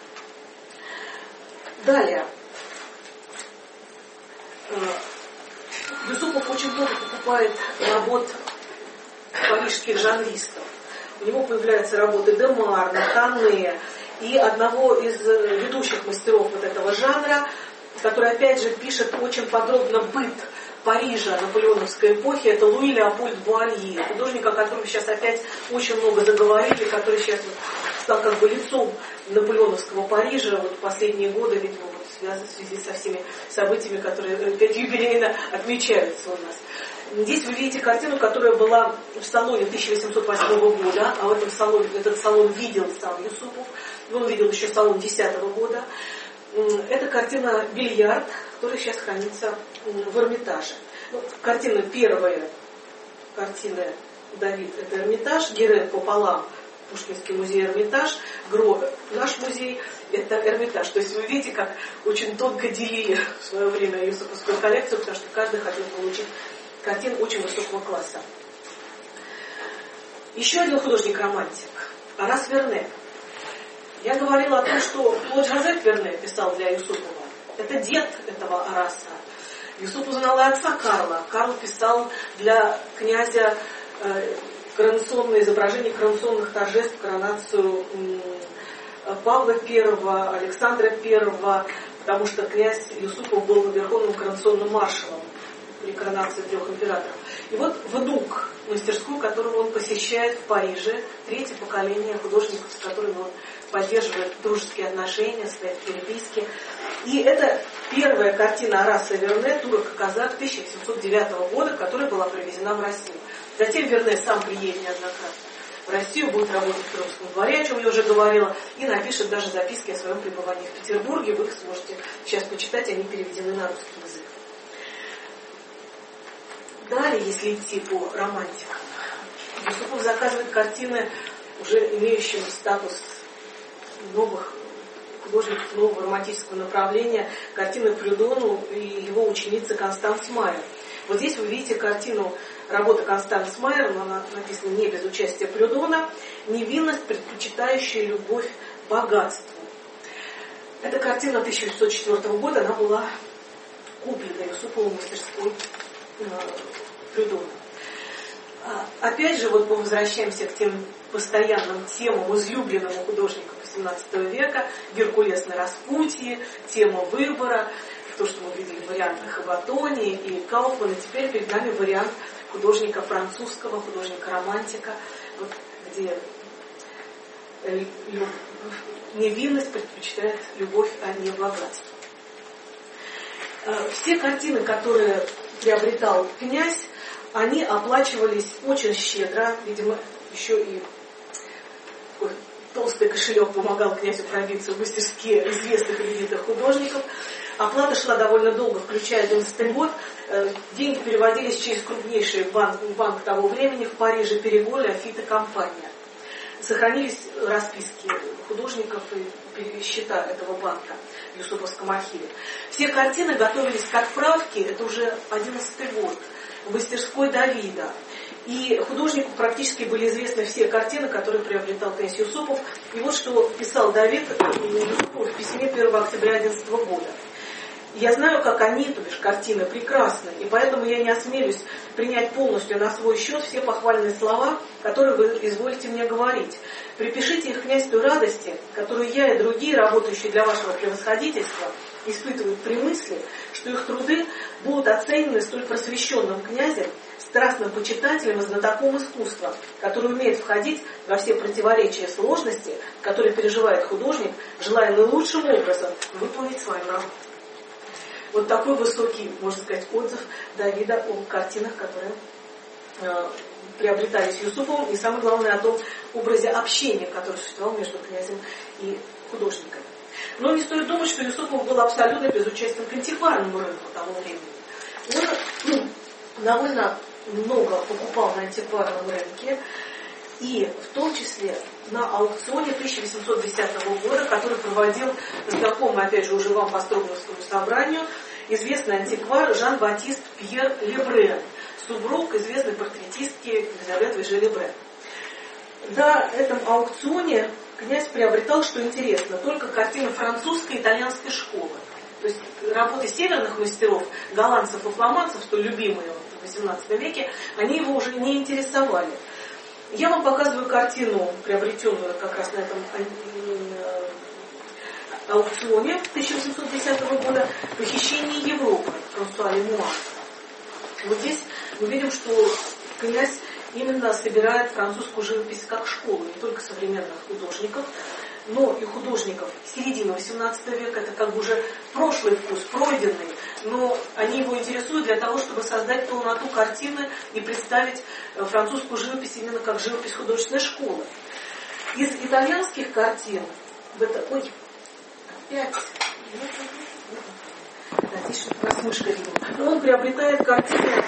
Далее. Юсупов очень много покупает работ парижских жанристов. У него появляются работы Демарна, Кане и одного из ведущих мастеров вот этого жанра, который опять же пишет очень подробно быт Парижа наполеоновской эпохи, это Луи Леопольд Буалье, художник, о котором сейчас опять очень много заговорили, который сейчас вот стал как бы лицом наполеоновского Парижа вот в последние годы, видимо, вот связан в связи со всеми событиями, которые опять юбилейно отмечаются у нас. Здесь вы видите картину, которая была в салоне 1808 года, а в этом салоне, этот салон видел сам Юсупов, он видел еще салон 2010 года. Это картина «Бильярд», которая сейчас хранится в Эрмитаже. Ну, картина первая, картина Давид, это Эрмитаж, Герен пополам, Пушкинский музей Эрмитаж, Гро, наш музей, это Эрмитаж. То есть вы видите, как очень тонко делили в свое время Юсуповскую коллекцию, потому что каждый хотел получить картин очень высокого класса. Еще один художник-романтик, Арас Верне. Я говорила о том, что Клод Жозеф Верне писал для Юсупова. Это дед этого Араса. Юсупов знал и отца Карла. Карл писал для князя коронационные изображения коронационных торжеств, коронацию Павла I, Александра I, потому что князь Юсупов был верховным коронационным маршалом при коронации 3 императоров. И вот внук, мастерскую, которую он посещает в Париже, третье поколение художников, с которыми он поддерживает дружеские отношения, стоит в переписке. И это первая картина Араса Верне «Турок и казак» 1809 года, которая была привезена в Россию. Затем Верне сам приедет неоднократно в Россию, будет работать в Крымском дворе, о чем я уже говорила, и напишет даже записки о своем пребывании в Петербурге. Вы их сможете сейчас почитать, они переведены на русский язык. Далее, если идти по романтикам, Юсупов заказывает картины, уже имеющие статус новых художников нового романтического направления, картины Прюдону и его ученицы Констанс Майер. Вот здесь вы видите картину работы Констанс Майер, но она написана не без участия Прюдона, «Невинность, предпочитающая любовь богатству». Эта картина 1904 года, она была куплена Юсупову мастерской Прюдона. Опять же, вот мы возвращаемся к тем постоянным темам излюбленному художнику XVIII века, Геркулес на распутье, тема выбора, то, что мы видели в вариантах и Батони, и Кауфмана. Теперь перед нами вариант художника французского, художника-романтика, вот, где невинность предпочитает любовь, а не богатство. Все картины, которые приобретал князь, они оплачивались очень щедро. Видимо, еще и толстый кошелек помогал князю пробиться в мастерские известных именитых художников. Оплата шла довольно долго, включая 11 год. Деньги переводились через крупнейший банк того времени в Париже, Переголь, Афит и компания. Сохранились расписки художников и счета этого банка в Юсуповском архиве. Все картины готовились к отправке, это уже 11 год, в мастерской Давида. И художнику практически были известны все картины, которые приобретал князь Юсупов. И вот что писал Давид Юсупову в письме 1 октября 2011 года. «Я знаю, как они, то бишь картины, прекрасны, и поэтому я не осмелюсь принять полностью на свой счет все похвальные слова, которые вы изволите мне говорить. Припишите их князь той радости, которую я и другие, работающие для вашего превосходительства, испытывают при мысли, что их труды будут оценены столь просвещенным князем, страстным почитателем и знатоком искусства, который умеет входить во все противоречия и сложности, которые переживает художник, желая наилучшим образом выполнить свою работу». Вот такой высокий, можно сказать, отзыв Давида о картинах, которые приобретались Юсуповым, и самое главное о том образе общения, который существовал между князем и художником. Но не стоит думать, что Юсупов был абсолютно безучастен к антикварному рынку того времени. Он довольно много покупал на антикварном рынке, и в том числе на аукционе 1810 года, который проводил знакомый, опять же, уже вам по Строгановскому собранию, известный антиквар Жан-Батист Пьер Лебрен, супруг известной портретистки Елизаветы Веже Лебрен. На этом аукционе князь приобретал, что интересно, только картины французской и итальянской школы. То есть работы северных мастеров, голландцев и фламандцев, столь любимые в XVIII веке, они его уже не интересовали. Я вам показываю картину, приобретенную как раз на этом аукционе 1810 года «Похищение Европы» Франсуа Лемуа. Вот здесь мы видим, что князь именно собирает французскую живопись как школу, не только современных художников, но и художников середины XVIII века. Это как бы уже прошлый вкус, пройденный, но они его интересуют для того, чтобы создать полноту картины и представить французскую живопись именно как живопись художественной школы. Из итальянских картин, здесь что-то у нас мышка видимо. Он приобретает картины,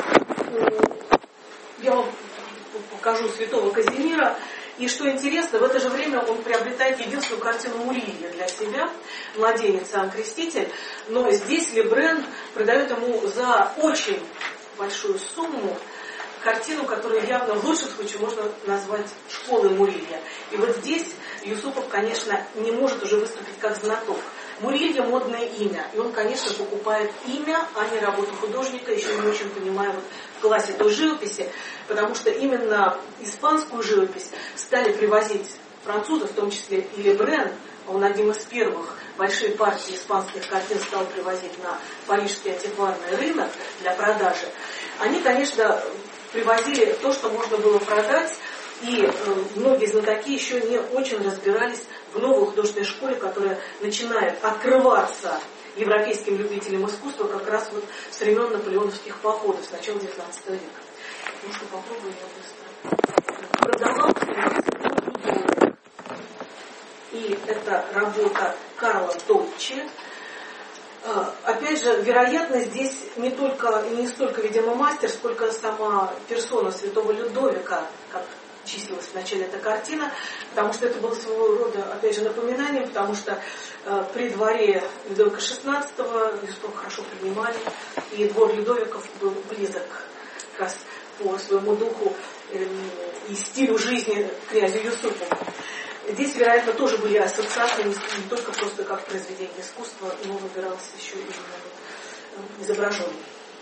я вам покажу святого Казимира. И что интересно, в это же время он приобретает единственную картину Мурилья для себя, «Младенец Иоанн Креститель», но здесь Лебрен продает ему за очень большую сумму картину, которую явно в лучшем случае можно назвать школой Мурилья. И вот здесь Юсупов, конечно, не может уже выступить как знаток. Мурилья — модное имя, и он, конечно, покупает имя, а не работу художника, еще не очень понимая вот в классе той живописи, потому что именно испанскую живопись стали привозить французы, в том числе и Лебрен, он одним из первых большие партии испанских картин стал привозить на парижский антикварный рынок для продажи. Они, конечно, привозили то, что можно было продать, и многие знатоки еще не очень разбирались в новой художественной школе, которая начинает открываться европейским любителям искусства как раз вот с времен наполеоновских походов, с начала XIX века. Ну что, попробую я быстро. Продавал и это работа Карла Толчи. Опять же, вероятно, здесь не столько, видимо, мастер, сколько сама персона святого Людовика, как числилась в начале эта картина, потому что это было своего рода, опять же, напоминанием, потому что при дворе Людовика XVI Юсупова хорошо принимали, и двор Людовиков был близок как раз по своему духу и стилю жизни к князю Юсупову. Здесь, вероятно, тоже были ассоциации, не только просто как произведение искусства, но выбирался еще и изображенный.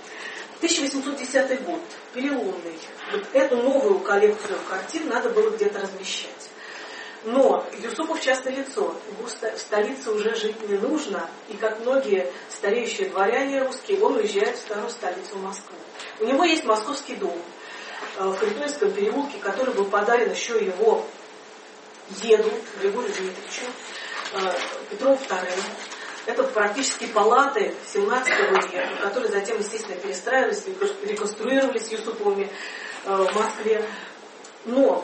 1810 год, переломный. Вот эту новую коллекцию картин надо было где-то размещать. Но Юсупов частное лицо, ему в столице уже жить не нужно, и как многие стареющие дворяне русские, он уезжает в старую столицу Москву. У него есть московский дом в Харитоньском переулке, который был подарен еще его деду Григорию Дмитриевичу Петром II. Это практически палаты 17 века, которые затем, естественно, перестраивались, реконструировались Юсуповыми в Москве. Но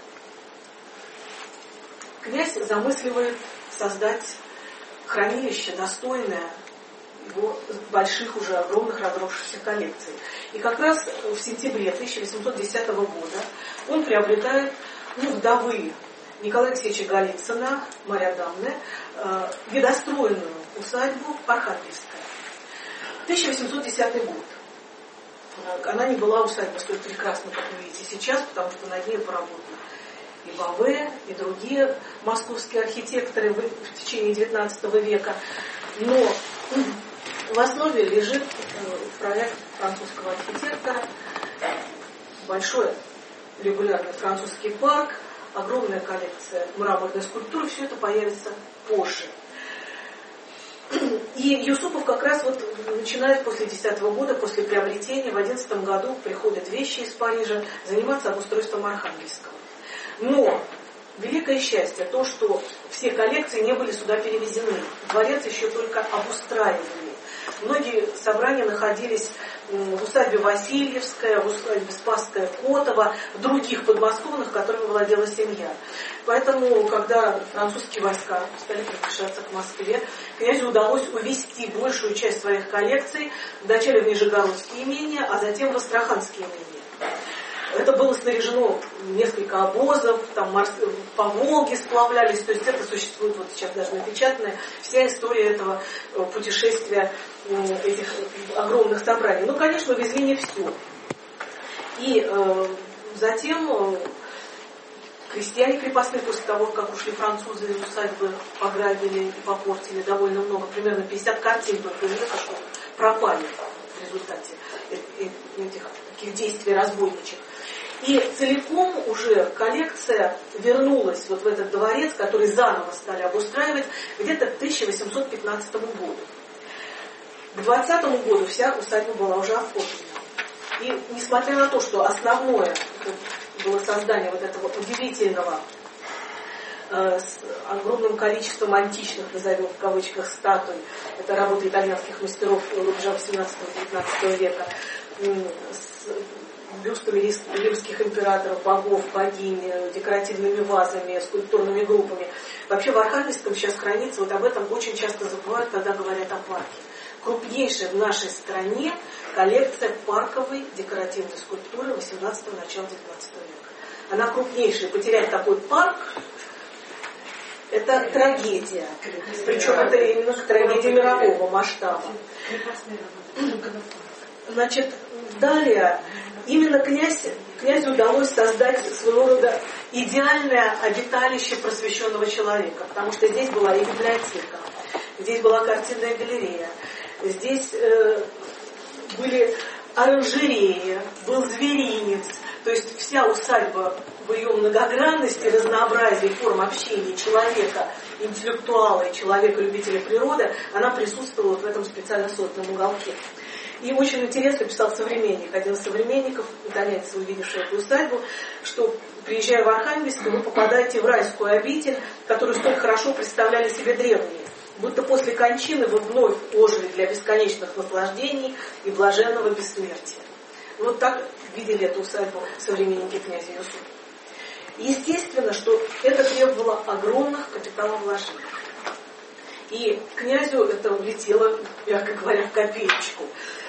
князь замысливает создать хранилище, достойное его больших, уже огромных разросшихся коллекций. И как раз в сентябре 1810 года он приобретает вдовы Николая Алексеевича Голицына, Марьи Адамны, недостроенную усадьбу Архангельская. 1810 год. Она не была усадьба столь прекрасна, как вы видите сейчас, потому что над ней поработали и Баве, и другие московские архитекторы в течение XIX века. Но в основе лежит проект французского архитектора, большой регулярный французский парк, огромная коллекция мраморной скульптуры, все это появится позже. И Юсупов как раз начинает после 10 года, после приобретения, в 11 году приходят вещи из Парижа, заниматься обустройством Архангельского. Но великое счастье то, что все коллекции не были сюда перевезены. Дворец еще только обустраивали. Многие собрания находились в усадьбе Васильевская, в усадьбе Спасская Котова, в других подмосковных, которыми владела семья. Поэтому, когда французские войска стали приближаться к Москве, князю удалось увезти большую часть своих коллекций вначале в Нижегородские имения, а затем в Астраханские имения. Это было снаряжено несколько обозов, там по Волге сплавлялись, то есть это существует сейчас даже напечатанная вся история этого путешествия, этих огромных собраний. Ну, конечно, везли не все. И затем крестьяне крепостные, после того, как ушли французы из усадьбы, пограбили и попортили довольно много, примерно 50 картин только известно, что пропали в результате этих таких действий разбойничьих. И целиком уже коллекция вернулась в этот дворец, который заново стали обустраивать где-то к 1815 году. К 20 году вся усадьба была уже оформлена. И несмотря на то, что основное было создание этого удивительного, с огромным количеством античных, назовем в кавычках, статуй, это работы итальянских мастеров рубежа 18-19 века, с бюстами римских императоров, богов, богинь, декоративными вазами, скульптурными группами. Вообще в Архангельском сейчас хранится, об этом очень часто забывают, когда говорят о парке. Крупнейшая в нашей стране коллекция парковой декоративной скульптуры 18-го, начала 19 века. Она крупнейшая. Потерять такой парк — это трагедия. Причем это именно трагедия мирового масштаба. Значит, далее именно князю удалось создать своего рода идеальное обиталище просвещенного человека, потому что здесь была и библиотека, здесь была картинная галерея, здесь были оранжереи, был зверинец, то есть вся усадьба в ее многогранности, разнообразии форм общения человека, интеллектуала и человека-любителя природы, она присутствовала в этом специально созданном уголке. И очень интересно писал современник, один из современников, итальянец, увидевший эту усадьбу, что, приезжая в Архангельск, вы попадаете в райскую обитель, которую столь хорошо представляли себе древние. Будто после кончины вы вновь ожили для бесконечных наслаждений и блаженного бессмертия. Вот так видели эту усадьбу современники князя Юсупова. Естественно, что это требовало огромных капиталовложений. И князю это влетело, мягко говоря, в копеечку.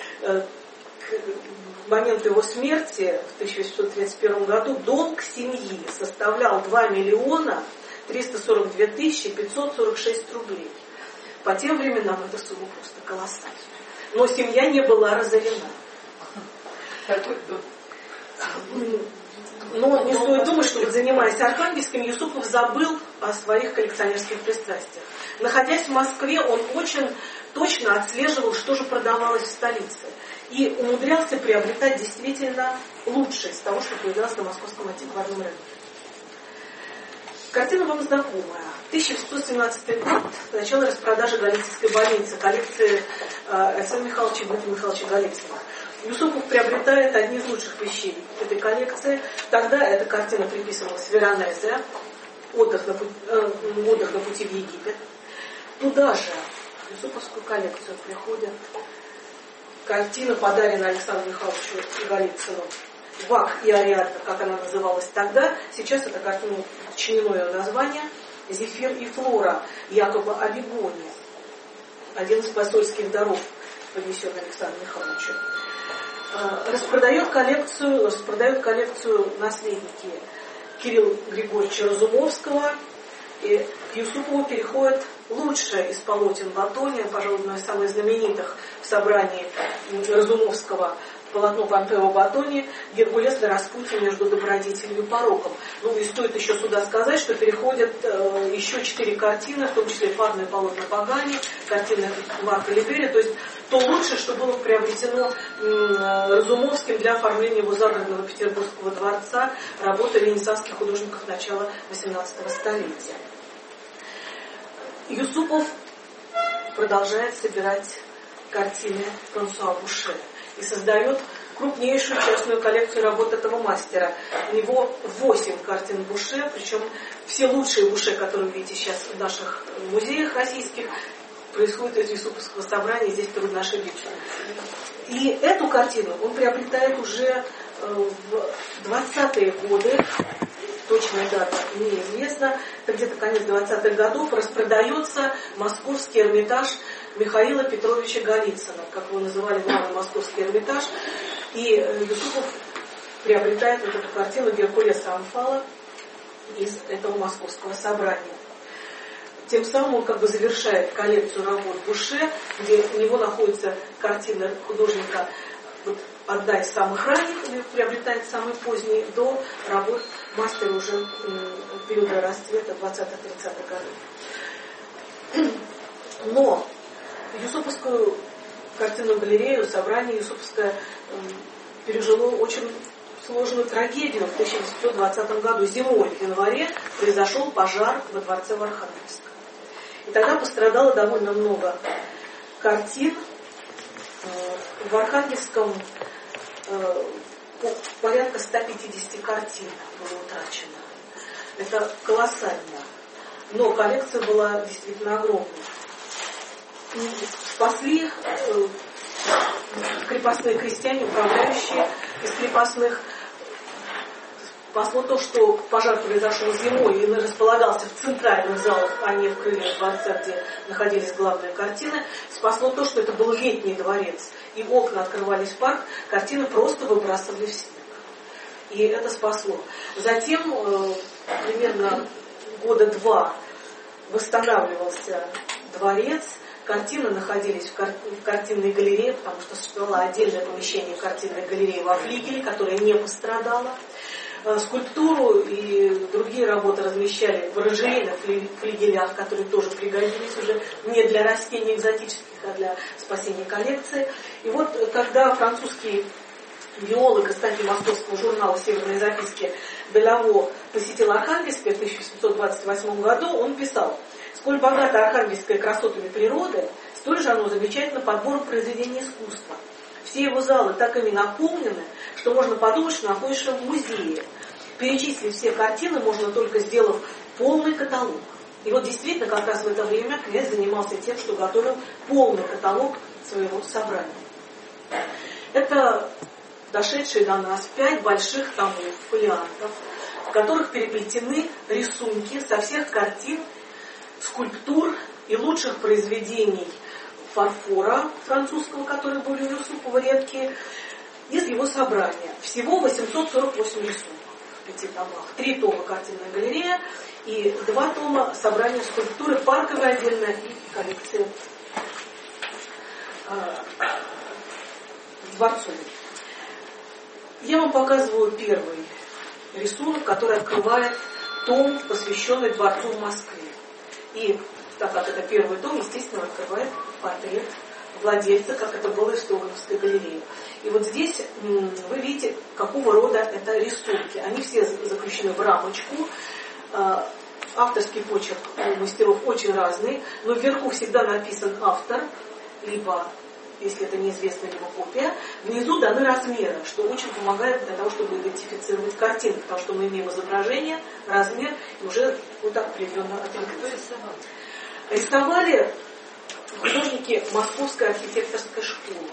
В момент его смерти в 1831 году долг семьи составлял 2 миллиона 342 тысячи 546 рублей. По тем временам эта сумма просто колоссальная. Но семья не была разорена. Но не стоит думать, что, занимаясь Архангельским, Юсупов забыл о своих коллекционерских пристрастиях. Находясь в Москве, он очень точно отслеживал, что же продавалось в столице. И умудрялся приобретать действительно лучшее из того, что появлялось на московском антикварном рынке. Картина вам знакомая. 1817 год. Начало распродажи Голицынской больницы, коллекции Александра Михайловича и Дмитрия Михайловича Голицына. Юсупов приобретает одни из лучших вещей этой коллекции. Тогда эта картина приписывалась Веронезе. отдых на пути в Египет. Туда же, в Юсуповскую коллекцию, приходят картина, подаренная Александру Михайловичу Голицыну, «Вак и Ариадна», как она называлась тогда. Сейчас эта картина, подчинено ее название, «Зефир и Флора» якобы о бегоне. Один из посольских даров, поднесенный Александру Михайловичу. Распродают коллекцию наследники Кирилла Григорьевича Разумовского. И к Юсупову переходит лучшее из полотен Батония, пожалуй, одно из самых знаменитых в собрании Разумовского, полотно Помпео Батони, «Геркулес на распутье между добродетелью и пороком». Ну и стоит еще сюда сказать, что переходят еще 4 картины, в том числе парные полотна Пагани, картины Марка Либери, то есть то лучшее, что было приобретено Разумовским для оформления его загородного Петербургского дворца, работы ренессансских художников начала XVIII столетия. Юсупов продолжает собирать картины Франсуа Буше и создает крупнейшую частную коллекцию работ этого мастера. У него 8 картин Буше, причем все лучшие Буше, которые вы видите сейчас в наших музеях российских, происходят из Юсуповского собрания, здесь трудно ошибиться. И эту картину он приобретает уже в 20-е годы, точная дата неизвестна, это где-то конец 20-х годов, распродается Московский Эрмитаж Михаила Петровича Голицына, как его называли, Новый Московский Эрмитаж, и Юсупов приобретает вот эту картину Геркулеса Амфала из этого московского собрания. Тем самым он как бы завершает коллекцию работ Буше, где у него находится картина художника, вот одна из самых ранних, он приобретает самый поздний, до работ мастера уже периода расцвета 20-30-х годов. Но Юсуповскую картинную галерею, собрание Юсуповское пережило очень сложную трагедию. В 1920 году зимой, в январе, произошел пожар во дворце в Архангельском. И тогда пострадало довольно много картин. В Архангельском порядка 150 картин было утрачено. Это колоссально. Но коллекция была действительно огромной. Спасли крепостные крестьяне, управляющие из крепостных. Спасло то, что пожар произошел зимой и располагался в центральных залах, а не в крыльях дворца, где находились главные картины. Спасло то, что это был летний дворец, и окна открывались в парк, картины просто выбрасывали в снег. И это спасло. Затем, примерно года 2, восстанавливался дворец. Картины находились в картинной галерее, потому что существовало отдельное помещение картинной галереи во флигеле, которое не пострадало. Скульптуру и другие работы размещали в оранжерейных флигелях, которые тоже пригодились уже не для растений экзотических, а для спасения коллекции. И вот когда французский биолог, издатель московского журнала «Северные записки» Беляво посетил Архангельск в 1728 году, он писал: «Сколь богато Архангельское красотами природы, столь же оно замечательно подбором произведений искусства. Все его залы так ими наполнены, что можно подумать, что находишься в музее. Перечислить все картины можно только сделав полный каталог». И вот действительно, как раз в это время князь занимался тем, что готовил полный каталог своего собрания. Это дошедшие до нас 5 больших томов, фолиантов, в которых переплетены рисунки со всех картин, скульптур и лучших произведений фарфора французского, которые были у Юсупова редкие, из его собрания. Всего 848 рисунков в 5 томах. 3 тома картинная галерея и 2 тома собрания скульптуры, парковая отдельная и коллекция дворцовой. Я вам показываю первый рисунок, который открывает том, посвященный дворцу в Москве. И так как это первый том, естественно, открывает портрет владельца, как это было в Строгановской галерее. И вот здесь вы видите, какого рода это рисунки. Они все заключены в рамочку. Авторский почерк у мастеров очень разный, но вверху всегда написан автор, либо если это неизвестная либо копия. Внизу даны размеры, что очень помогает для того, чтобы идентифицировать картины, потому что мы имеем изображение, размер, и уже вот так определенно отрисовали. Рисовали художники Московской архитекторской школы.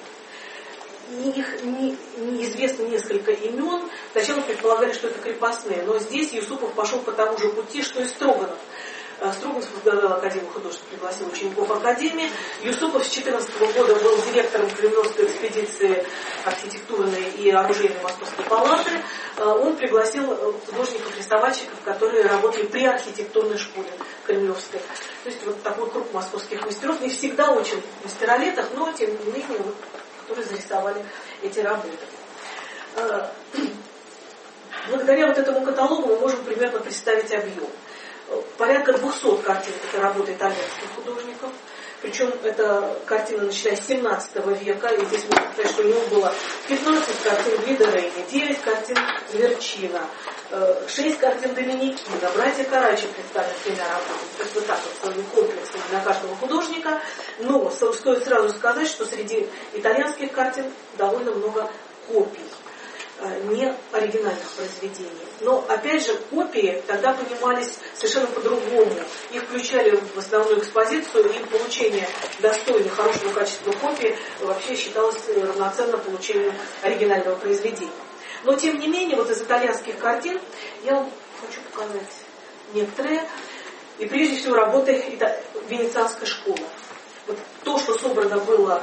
Известно несколько имен. Сначала предполагали, что это крепостные, но здесь Юсупов пошел по тому же пути, что и Строганов. Строганов возглавлял Академию художеств, пригласил учеников Академии. Юсупов с 2014 года был директором Кремлевской экспедиции архитектурной и оружейной Московской палаты. Он пригласил художников-рисовальщиков, которые работали при архитектурной школе Кремлевской. То есть вот такой круг московских мастеров. Не всегда очень в мастеролетах, но тем не менее, вот, которые зарисовали эти работы. Благодаря вот этому каталогу мы можем примерно представить объем. Порядка 200 картин — это работы итальянских художников. Причем эта картина начиная с 17 века. И здесь можно сказать, что у него было 15 картин Гвидо Рейни, 9 картин Верчино, 6 картин Доминикино, братья Карачи представлены тремя работами. То есть вот так вот целый комплекс для каждого художника. Но стоит сразу сказать, что среди итальянских картин довольно много копий, не оригинальных произведений. Но, опять же, копии тогда понимались совершенно по-другому. Их включали в основную экспозицию, и получение достойной, хорошего качества копии вообще считалось равноценно получению оригинального произведения. Но, тем не менее, вот из итальянских картин я вам хочу показать некоторые. И прежде всего работы Венецианской школы. Вот то, что собрано было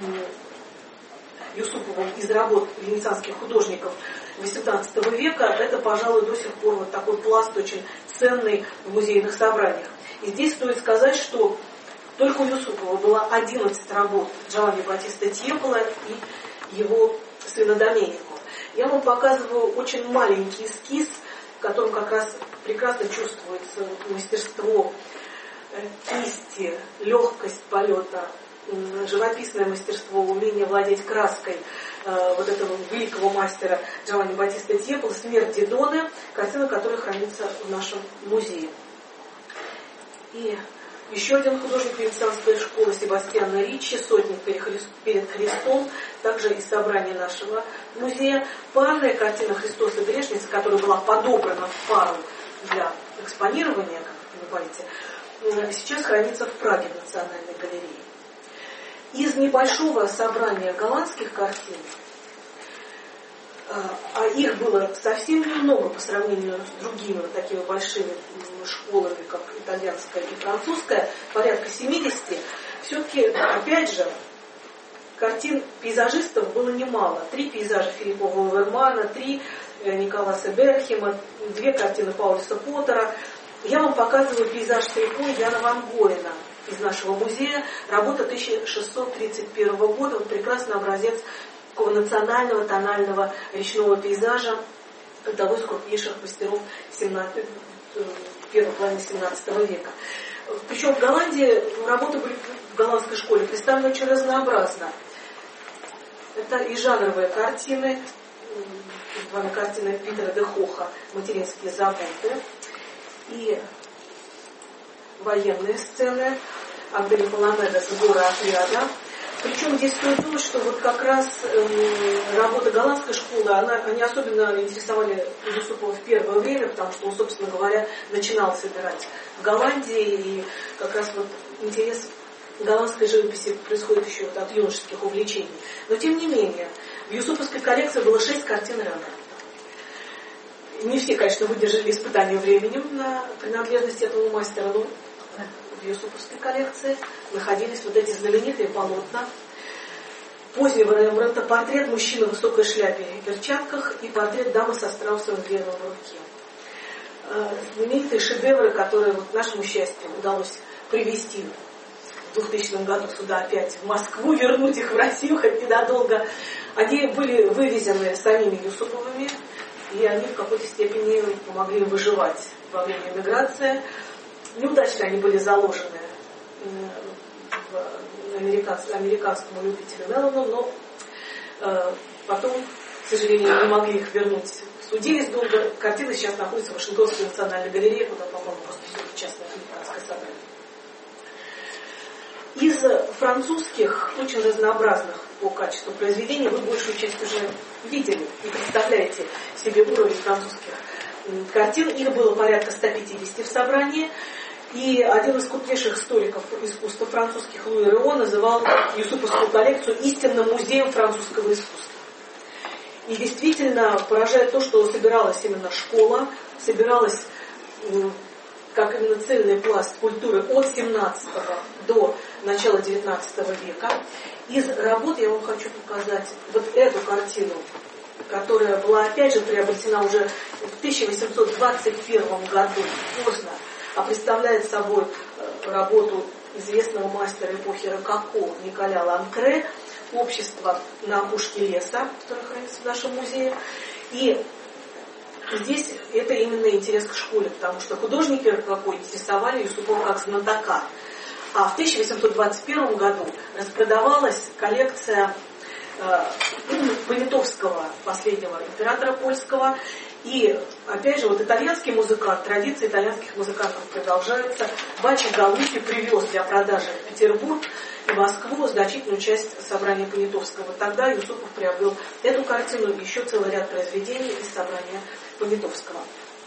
Юсуповым из работ венецианских художников XVIII века, это, пожалуй, до сих пор вот такой пласт очень ценный в музейных собраниях. И здесь стоит сказать, что только у Юсупова было 11 работ Джованни Батиста Тьепола и его сына Доменико. Я вам показываю очень маленький эскиз, в котором как раз прекрасно чувствуется мастерство кисти, легкость полета, живописное мастерство, умение владеть краской вот этого великого мастера Джованни Батиста Тьепола «Смерть Дидоны», картина, которая хранится в нашем музее. И еще один художник венецианской школы Себастьяно Риччи, «Сотник перед Христом», также из собрания нашего музея. Парная картина «Христос и грешница», которая была подобрана в пару для экспонирования, как вы понимаете, сейчас хранится в Праге в Национальной галерее. Из небольшого собрания голландских картин, а их было совсем немного по сравнению с другими вот такими большими школами, как итальянская и французская, порядка 70, все-таки, опять же, картин пейзажистов было немало. 3 пейзажа Филиппа Вольвермана, 3 Николаса Берхема, 2 картины Паулюса Поттера. Я вам показываю пейзаж слепой Яна ван Гоена из нашего музея. Работа 1631 года. Вот прекрасный образец такого национального тонального речного пейзажа одного из крупнейших мастеров первой половины 17 века. Причем в Голландии работы были в голландской школе представлены очень разнообразно. Это и жанровые картины, картины Питера де Хоха «Материнские заботы», и военные сцены Андрея Паламеда «Сборы отряда». Причем здесь стоит думать, что вот как раз работа голландской школы, они особенно интересовали Юсупова в первое время, потому что он, собственно говоря, начинал собирать в Голландии, и как раз вот интерес голландской живописи происходит еще вот от юношеских увлечений. Но тем не менее, в юсуповской коллекции было 6 картин Рембрандта. Не все, конечно, выдержали испытания временем на принадлежность этого мастера, но в юсуповской коллекции находились вот эти знаменитые полотна позднего Рембрандта: портрет мужчины в высокой шляпе и перчатках и портрет дамы со страусом в длинном руке. Знаменитые шедевры, которые вот нашему счастью удалось привезти в 2000 году сюда опять в Москву, вернуть их в Россию хоть ненадолго, они были вывезены самими Юсуповыми, и они в какой-то степени помогли им выживать во время эмиграции. Неудачно они были заложены американскому любителю Меллону, но потом, к сожалению, не могли их вернуть. Судились долго. Картины сейчас находятся в Вашингтонской национальной галерее, куда, по-моему, просто все частное американское собрание. Из французских, очень разнообразных по качеству произведений, вы большую часть уже видели и представляете себе уровень французских картин. Их было порядка 150 в собрании. И один из крупнейших историков искусства французских, Луи Рео, называл Юсуповскую коллекцию истинным музеем французского искусства. И действительно поражает то, что собиралась именно школа, собиралась как именно цельный пласт культуры от 17 до начала 19 века. Из работ я вам хочу показать вот эту картину, которая была опять же приобретена уже в 1821 году, поздно, а представляет собой работу известного мастера эпохи рококо Николя Ланкре «Общество на опушке леса», которое хранится в нашем музее. И здесь это именно интерес к школе, потому что художники рококо интересовали Юсупова как знатока. А в 1821 году распродавалась коллекция Понятовского, последнего императора польского. И, опять же, вот итальянский музыкант, традиция итальянских музыкантов продолжается. Баччо Галуфи привез для продажи в Петербург и Москву значительную часть собрания Понятовского. Тогда Юсупов приобрел эту картину и еще целый ряд произведений из собрания Понятовского.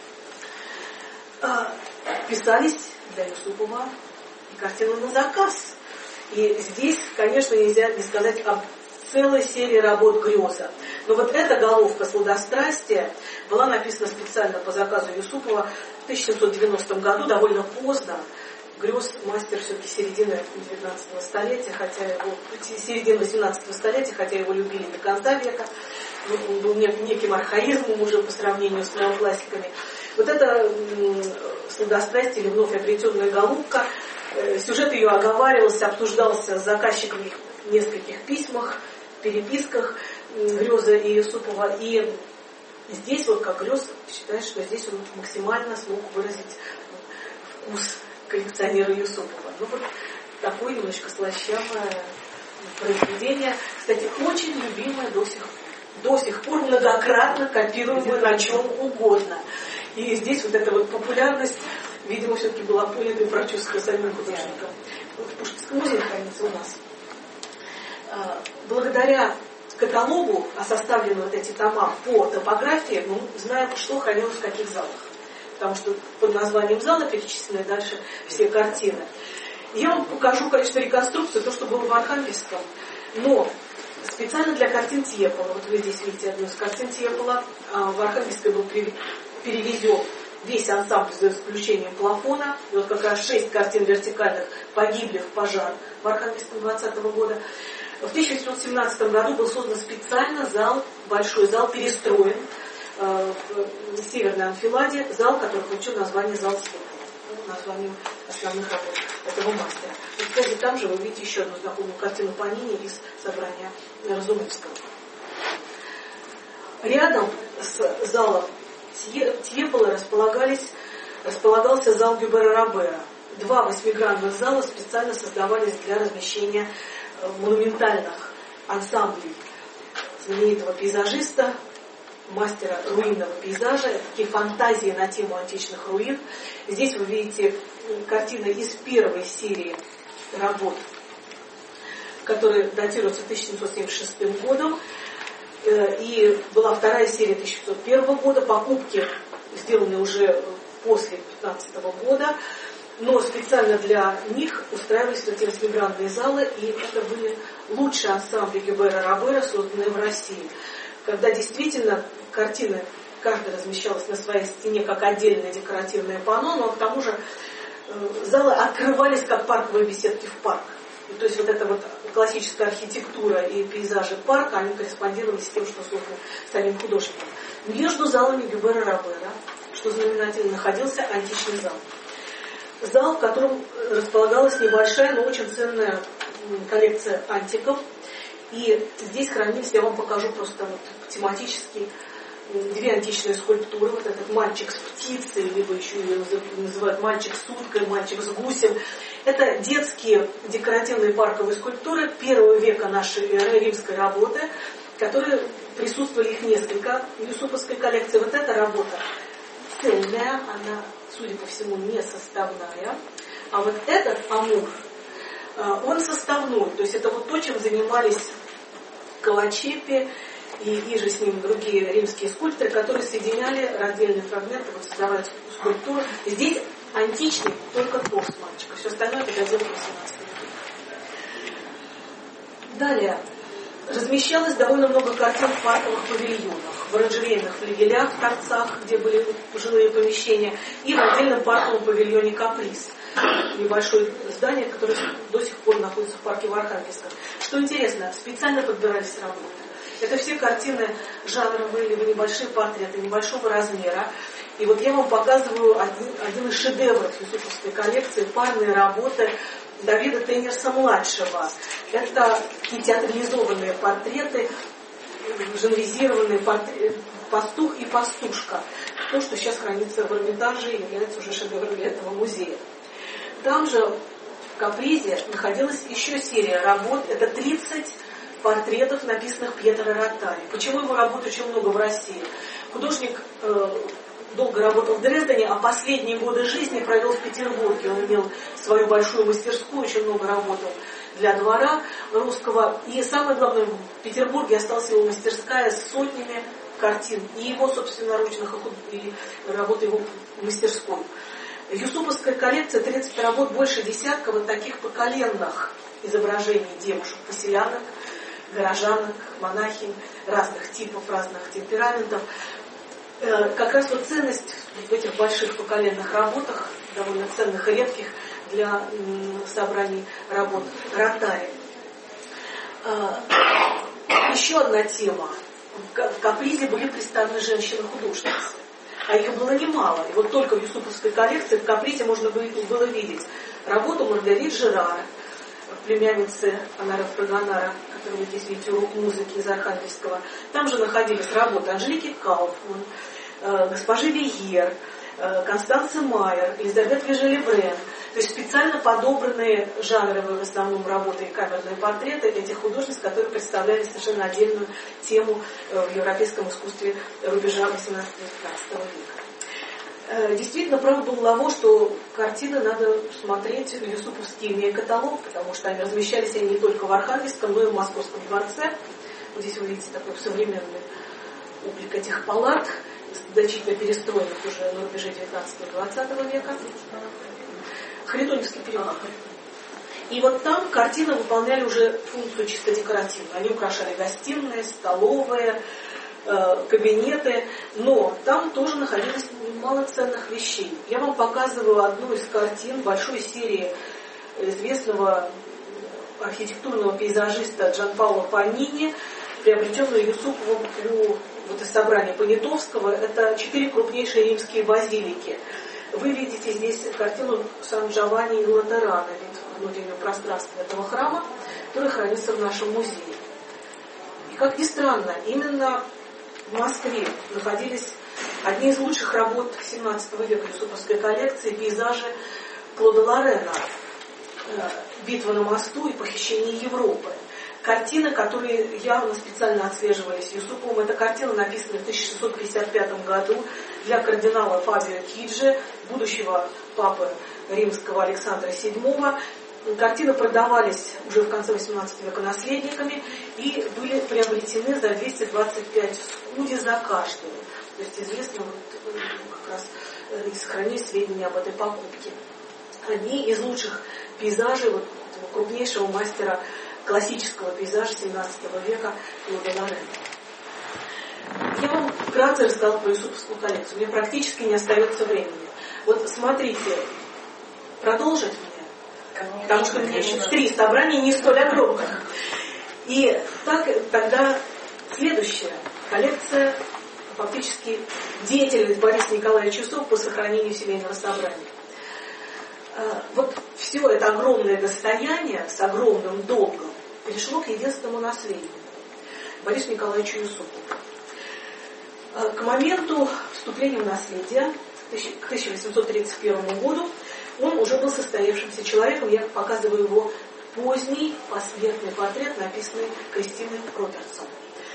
Писались для Юсупова и картины на заказ. И здесь, конечно, нельзя не сказать об целой серии работ Грёза. Но вот эта головка «Сладострастие» была написана специально по заказу Юсупова в 1790 году, довольно поздно. Грёз мастер все-таки середины 19 столетия, хотя его, середины 18 столетия, хотя его любили до конца века. Он был неким архаизмом уже по сравнению с неоклассиками. Вот это «Сладострастие» или вновь обретенная голубка, сюжет ее оговаривался, обсуждался с заказчиками в нескольких письмах, переписках Грёза и Юсупова. И здесь вот как Грёз считает, что здесь он максимально смог выразить вкус коллекционера Юсупова. Ну вот такое немножко слащавое произведение. Кстати, очень любимое до сих пор. До сих пор многократно копируемое на чем угодно. И здесь вот эта вот популярность, видимо, все-таки была понята и прочувствована самим художником. Вот в Пушкинском музее хранится у нас. Благодаря каталогу, составленному вот эти тома по топографии, мы знаем, что хранилось в каких залах. Потому что под названием зала перечислены дальше все картины. Я вам покажу, конечно, реконструкцию, то, что было в Архангельском. Но специально для картин Тьепола, вот вы здесь видите одну из картин Тьепола, в Архангельской был перевезен весь ансамбль за исключением плафона. И вот как раз 6 картин вертикальных погибли в пожар в Архангельском 20 года. В 1817 году был создан специально зал, большой зал, перестроен в Северной Анфиладе, зал, который получил название «Зал Тьепола», названием основных работ этого мастера. И, кстати, там же вы видите еще одну знакомую картину Панини из собрания Разумовского. Рядом с залом Тьепола располагался зал Гюбера Робера. 2 восьмигранных зала специально создавались для размещения монументальных ансамблей знаменитого пейзажиста, мастера руинного пейзажа, такие фантазии на тему античных руин. Здесь вы видите картины из первой серии работ, которые датируются 1776 годом. И была вторая серия 1901 года, покупки сделаны уже после 15 года. Но специально для них устраивались эти восьмигранные залы, и это были лучшие ансамбли Гюбера Робера, созданные в России. Когда действительно картины, каждая размещалась на своей стене как отдельное декоративное панно, но к тому же залы открывались как парковые беседки в парк. И то есть вот эта вот классическая архитектура и пейзажи парка, они корреспондировали с тем, что создано самим художником. Между залами Гюбера Робера, что знаменательно, находился античный зал. Зал, в котором располагалась небольшая, но очень ценная коллекция антиков. И здесь хранились, я вам покажу просто вот тематически, 2 античные скульптуры. Вот этот мальчик с птицей, либо еще ее называют мальчик с уткой, мальчик с гусем. Это детские декоративные парковые скульптуры 1 века нашей эры, римской работы, которые присутствовали, их несколько в Юсуповской коллекции. Вот эта работа цельная, она, судя по всему, не составная. А вот этот Амур, Он составной, то есть это вот то, чем занимались Калачеппи и же с ним другие римские скульпторы, которые соединяли раздельные фрагменты, вот создавая скульптуру. Здесь античный только торс мальчика, все остальное это доделка 18 века. Далее. Размещалось довольно много картин в парковых павильонах, в оранжерейных флигелях, в торцах, где были жилые помещения, и в отдельном парковом павильоне «Каприз». Небольшое здание, которое до сих пор находится в парке в Архангельском. Что интересно, специально подбирались работы. Это все картины жанровые, либо небольшие портреты, небольшого размера. И вот я вам показываю один из шедевров юсуповской коллекции, парные работы Давида Тейнерса-младшего. Это и театрализованные портреты, жанризированные портреты, пастух и пастушка. То, что сейчас хранится в Эрмитаже и является уже шедевром для этого музея. Там же в Капризе находилась еще серия работ. Это 30 портретов, написанных Пьетро Ротари. Почему его работ очень много в России? Художник долго работал в Дрездене, а последние годы жизни провел в Петербурге. Он имел свою большую мастерскую, очень много работал для двора русского. И самое главное, в Петербурге осталась его мастерская с сотнями картин. И его собственноручных, и работы его мастерской. Юсуповская коллекция, 30 работ, больше десятка вот таких поколенных изображений девушек, поселянок, горожанок, монахинь, разных типов, разных темпераментов. Как раз вот ценность в этих больших поколенных работах, довольно ценных и редких для собраний работ Ротари. Еще одна тема. В Капризе были представлены женщины-художницы. А их было немало. И вот только в юсуповской коллекции в Капризе можно было видеть работу Маргарит Жерар, племянницы Анара Фрагонара, которую вы здесь видите, урок музыки из Архангельского. Там же находились работы Анжелики Кауфман, госпожи Виер, Констанции Майер, Элизабет Вежелебрен. То есть специально подобранные жанровые в основном работы и камерные портреты этих художниц, которые представляли совершенно отдельную тему в европейском искусстве рубежа 18-19 века. Действительно, правда был лаво, что картины надо смотреть юсуповские, имея каталог, потому что они размещались не только в Архангельском, но и в Московском дворце. Вот здесь вы видите такой современный облик этих палат, значительно перестроенных уже на рубеже 19-20 века. Харитоневский переулок. И вот там картины выполняли уже функцию чисто декоративную. Они украшали гостиные, столовые, кабинеты, но там тоже находилось немало ценных вещей. Я вам показываю одну из картин большой серии известного архитектурного пейзажиста Джанпаоло Панини, приобретенную Юсуповым из собрания Понятовского. Это 4 крупнейшие римские базилики. Вы видите здесь картину Сан-Джованни и Латерана, внутреннего пространства этого храма, который хранится в нашем музее. И как ни странно, именно в Москве находились одни из лучших работ 17 века юсуповской коллекции, пейзажи Клода Лорена, «Битва на мосту» и «Похищение Европы». Картины, которые явно специально отслеживались Юсуповым, это картина, написанная в 1655 году для кардинала Фабио Киджи, будущего папы римского Александра VII. Картины продавались уже в конце 18 века наследниками и были приобретены за 225 скуди за каждую. То есть известно как раз и сохранились сведения об этой покупке. Одни из лучших пейзажей крупнейшего мастера классического пейзажа 17 века Клода Лорена. Я вам вкратце рассказала про юсуповскую коллекцию. Мне практически не остается времени. Вот смотрите, продолжить мне? Конечно, потому что у меня еще 3 собрания не столь огромных. И тогда следующая коллекция, фактически деятельность Бориса Николаевича Юсупова по сохранению семейного собрания. Вот все это огромное достояние с огромным долгом перешло к единственному наследию Борису Николаевичу Юсупову. К моменту вступления в наследие, к 1831 году, он уже был состоявшимся человеком. Я показываю его поздний посмертный портрет, написанный Кристиной Робертсон.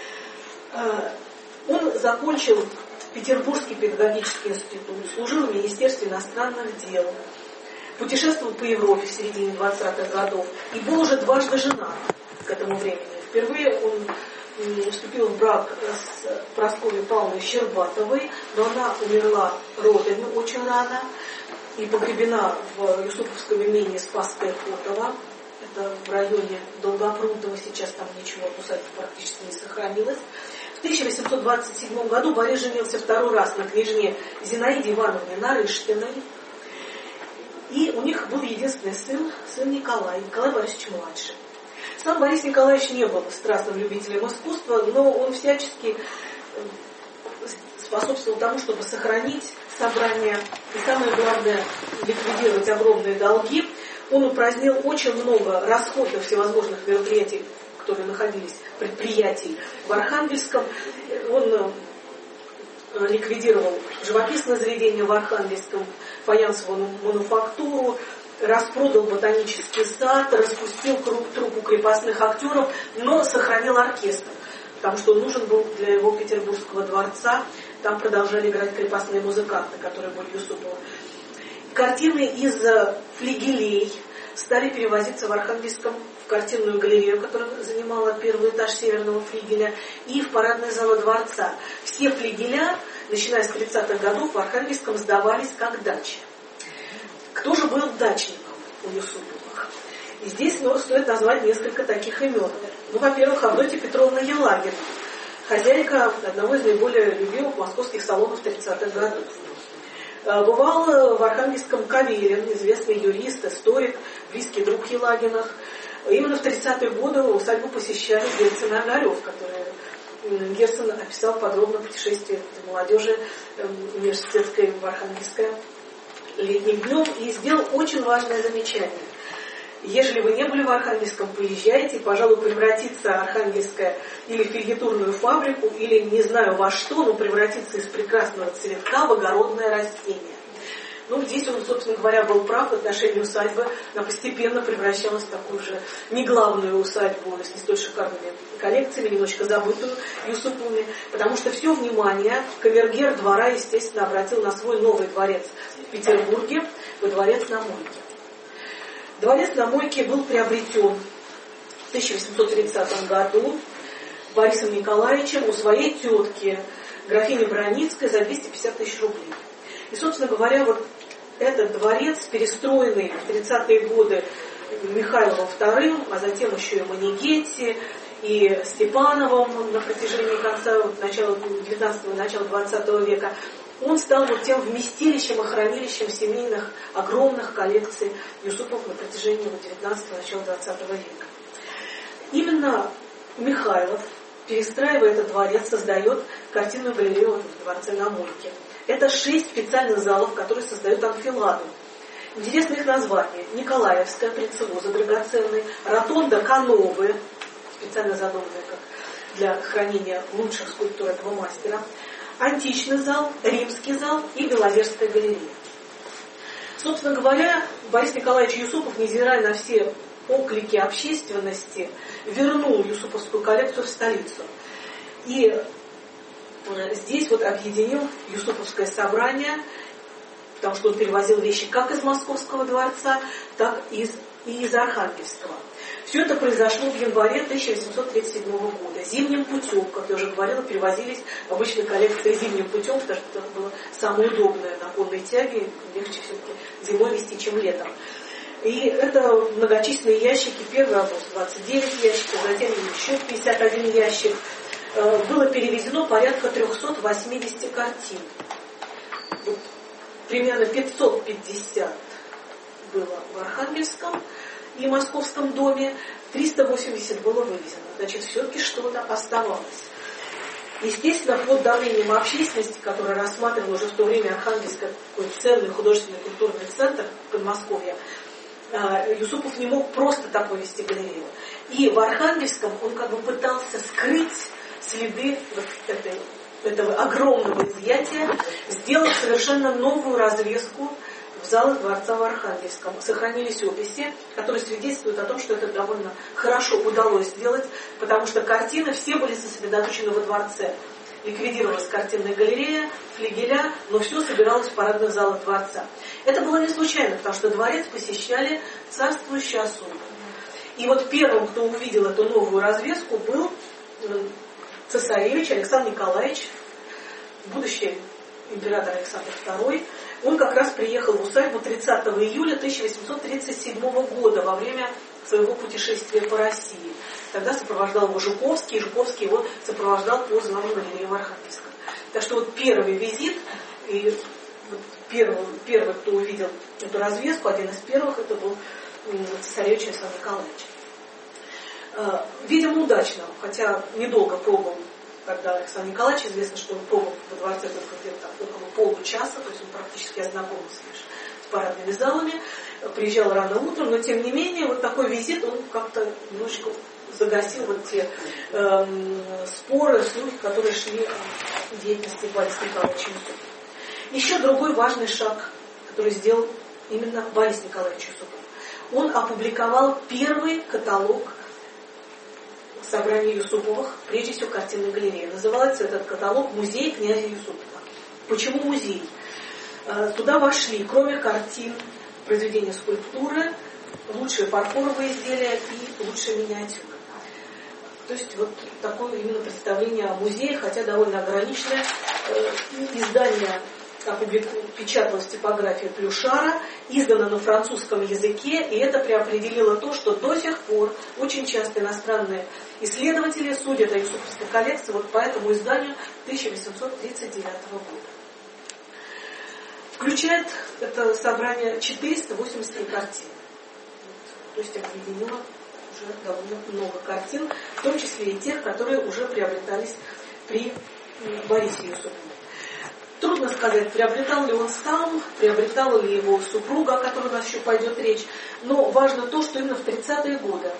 Он закончил Петербургский педагогический институт, служил в Министерстве иностранных дел, путешествовал по Европе в середине 20-х годов и был уже дважды женат к этому времени. Впервые он вступил в брак с Прасковьей Павловной Щербатовой, но она умерла родами очень рано и погребена в Юсуповском имении Спасское Котово. Это в районе Долгопрудного, сейчас там ничего от усадьбы практически не сохранилось. В 1827 году Борис женился второй раз на княжне Зинаиде Ивановне Нарышкиной. И у них был единственный сын Николай Борисович младший. Сам Борис Николаевич не был страстным любителем искусства, но он всячески способствовал тому, чтобы сохранить собрание и, самое главное, ликвидировать огромные долги. Он упразднил очень много расходов всевозможных мероприятий, которые находились, предприятий в Архангельском. Он ликвидировал живописное заведение в Архангельском, фаянсовую мануфактуру, распродал ботанический сад, распустил труппу крепостных актеров, но сохранил оркестр, потому что он нужен был для его Петербургского дворца. Там продолжали играть крепостные музыканты, которые были Юсупова. Картины из флигелей стали перевозиться в Архангельском в картинную галерею, которая занимала первый этаж северного флигеля, и в парадные залы дворца. Все флигеля, начиная с 30-х годов, в Архангельском сдавались как дачи. Кто же был дачником у Юсуповых? И здесь стоит назвать несколько таких имен. Во-первых, Авдотья Петровна Елагина, хозяйка одного из наиболее любимых московских салонов 30-х годов. Бывал в Архангельском Каверин, известный юрист, историк, близкий друг Елагиных. Именно в 30-е годы усадьбу посещали Герцен и Огарев, которые Герцен описал подробно путешествие молодежи университетской в Архангельское летним днем и сделал очень важное замечание. Ежели вы не были в Архангельском, поезжайте, пожалуй, превратится Архангельская или в фельетурную фабрику, или не знаю во что, но превратится из прекрасного цветка в огородное растение. Здесь он, собственно говоря, был прав в отношении усадьбы. Она постепенно превращалась в такую же неглавную усадьбу с не столь шикарными коллекциями, немножечко забытую Юсуповыми, потому что все внимание камергер двора, естественно, обратил на свой новый дворец в Петербурге, во дворец на Мойке. Дворец на Мойке был приобретен в 1830 году Борисом Николаевичем у своей тетки, графини Броницкой, за 250 тысяч рублей. И, собственно говоря, вот этот дворец, перестроенный в 30-е годы Михайловым II, а затем еще и Манигетти, и Степановым на протяжении начала 19-го, начала 20 века, он стал вот тем вместилищем и хранилищем семейных огромных коллекций Юсуповых на протяжении 19-го, начала 20 века. Именно Михайлов, перестраивая этот дворец, создает картинную галерею в дворце на Мойке. Это 6 специальных залов, которые создают анфиладу. Интересные их названия. Николаевская, принцевоза драгоценный, ротонда Кановы, специально задуманная как для хранения лучших скульптур этого мастера, античный зал, римский зал и Беловежская галерея. Собственно говоря, Борис Николаевич Юсупов, невзирая на все оклики общественности, вернул Юсуповскую коллекцию в столицу. И здесь вот объединил Юсуповское собрание, потому что он перевозил вещи как из Московского дворца, так и из Архангельского. Все это произошло в январе 1837 года. Зимним путем, как я уже говорила, перевозились обычно коллекции зимним путем, потому что это было самое удобное на конной тяге, легче все-таки зимой вести, чем летом. И это многочисленные ящики, первый обоз 29 ящиков, затем еще 51 ящик. Было перевезено порядка 380 картин. Вот, примерно 550 было в Архангельском и Московском доме, 380 было вывезено. Значит, все-таки что-то оставалось. Естественно, под давлением общественности, которая рассматривала уже в то время Архангельск как такой ценный художественный культурный центр Подмосковья, Юсупов не мог просто так вывести галерею. И в Архангельском он как бы пытался скрыть следы вот этого огромного изъятия, сделав совершенно новую развеску в залах дворца в Архангельском. Сохранились описи, которые свидетельствуют о том, что это довольно хорошо удалось сделать, потому что картины все были сосредоточены во дворце. ликвидировалась картинная галерея, флигеля, но все собиралось в парадных залах дворца. Это было не случайно, потому что дворец посещали царствующие особы. И вот первым, кто увидел эту новую развеску, был цесаревич Александр Николаевич, будущий император Александр II. Он как раз приехал в усадьбу 30 июля 1837 года во время своего путешествия по России. Тогда сопровождал его Жуковский, и Жуковский его сопровождал по залам галереи в Архангельском. Так что вот первый визит, и вот первый, кто увидел эту развеску, один из первых, это был цесаревич Александр Николаевич. Видимо, удачно, хотя недолго пробовал, когда Александр Николаевич, известно, что он пробовал во дворце только где-то около получаса, то есть он практически ознакомился лишь с парадными залами, приезжал рано утром, но тем не менее вот такой визит, он как-то немножечко загасил вот те споры, слухи, которые шли о деятельности Бориса Николаевича Юсупова. Еще другой важный шаг, который сделал именно Борис Николаевич Юсупов. Он опубликовал первый каталог собрания Юсуповых, прежде всего картинной галереи. Называется этот каталог «Музей князя Юсупова». Почему музей? Туда вошли, кроме картин, произведения скульптуры, лучшие фарфоровые изделия и лучшие миниатюры. То есть вот такое именно представление о музее, хотя довольно ограниченное. Издание печаталось в типографии Плюшара, издано на французском языке, и это преопределило то, что до сих пор очень часто иностранные исследователи судят о юсуповской коллекции вот по этому изданию 1839 года. Включает это собрание 483 картины. То есть объединило уже довольно много картин, в том числе и тех, которые уже приобретались при Борисе Юсупове. Трудно сказать, приобретал ли он сам, приобретала ли его супруга, о которой у нас еще пойдет речь, но важно то, что именно в 30-е годы,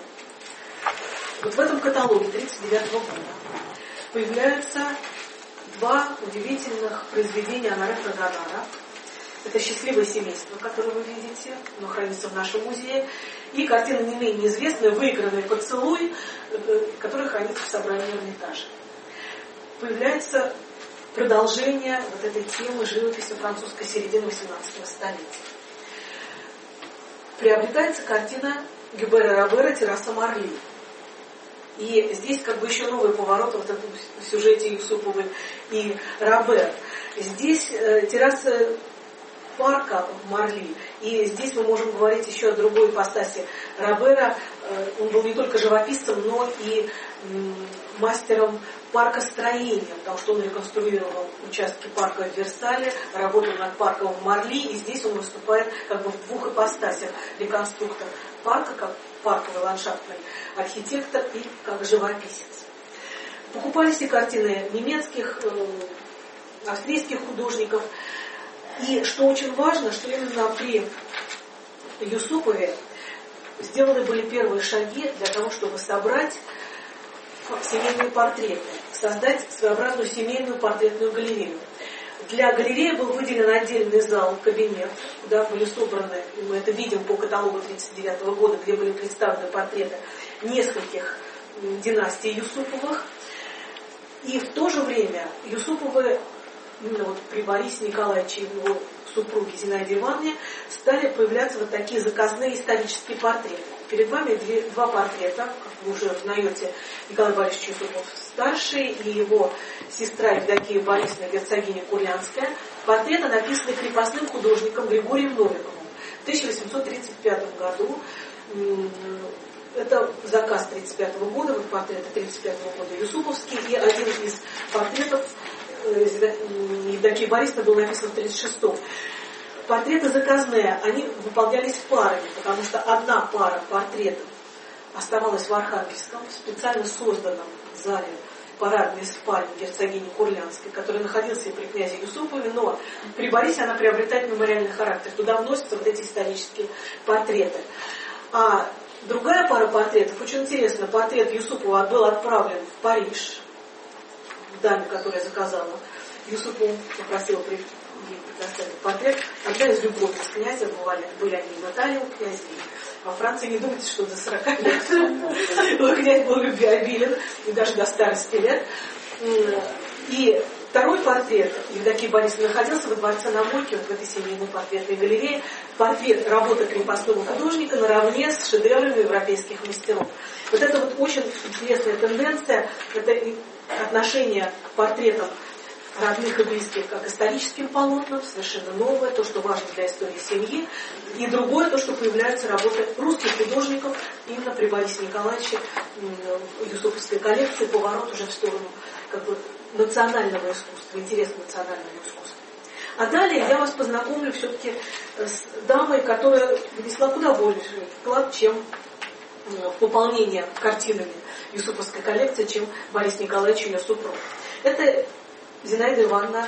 вот в этом каталоге 1939 года, появляются два удивительных произведения Оноре Фрагонара. Это «Счастливое семейство», которое вы видите, оно хранится в нашем музее, и картина не менее известная «Выигранный поцелуй», которая хранится в собрании Эрмитажа. Появляется продолжение вот этой темы живописи французской середины XVIII столетия. Приобретается картина Гюбера Робера «Терраса Марли». И здесь как бы еще новый поворот вот в сюжете Юсуповой и Робер. Здесь терраса парка в Марли. И здесь мы можем говорить еще о другой ипостаси Робера. Он был не только живописцем, но и мастером паркостроения, потому что он реконструировал участки парка в Версале, работал над парком в Марли, и здесь он выступает как бы в двух ипостасях: реконструктор парка, как парковый ландшафтный архитектор, и как живописец. Покупались и картины немецких, австрийских художников. И что очень важно, что именно при Юсупове сделаны были первые шаги для того, чтобы собрать семейные портреты, создать своеобразную семейную портретную галерею. Для галереи был выделен отдельный зал, кабинет, куда были собраны, и мы это видим по каталогу 1939 года, где были представлены портреты нескольких династий Юсуповых. И в то же время Юсуповы, именно вот при Борисе Николаевиче и его супруге Зинаиде Ивановне, стали появляться вот такие заказные исторические портреты. Перед вами два портрета, как вы уже узнаете, Николай Борисович Юсупов старший и его сестра Евдокия Борисовна, герцогиня Курляндская. Портреты написаны крепостным художником Григорием Новиковым в 1835 году. Это заказ 1935 года, вот портреты 1935 года Юсуповский, и один из портретов Евдокии Борисовны был написан в 1936-м. Портреты заказные, они выполнялись парами, потому что одна пара портретов оставалась в Архангельском, в специально созданном зале парадной спальни герцогини Курлянской, который находился и при князе Юсупове, но при Борисе она приобретает мемориальный характер. Туда вносятся вот эти исторические портреты. А другая пара портретов, очень интересно, портрет Юсупова был отправлен в Париж, даме, которая заказала. Юсупов попросила предоставить портрет. Тогда из любовниц князя были они и в Италии у князя, и во Франции. Не думайте, что до 40 лет князь был любвеобилен, и даже до старости лет. И второй портрет Евдокии Борисовны находился во дворце на Мойке, вот в этой семейной портретной галерее. Портрет работы крепостного художника наравне с шедеврами европейских мастеров. Вот это вот очень интересная тенденция, это отношение к портретам родных и близких как историческим полотнам, совершенно новое, то, что важно для истории семьи, и другое, то, что появляются работы русских художников именно при Борисе Николаевиче, юсуповской коллекции, поворот уже в сторону как бы национального искусства, интерес к национальному искусству. А далее я вас познакомлю все-таки с дамой, которая внесла куда больше вклад, чем в пополнение картинами юсуповской коллекции, чем Борис Николаевич и ее супруг. Это Зинаида Ивановна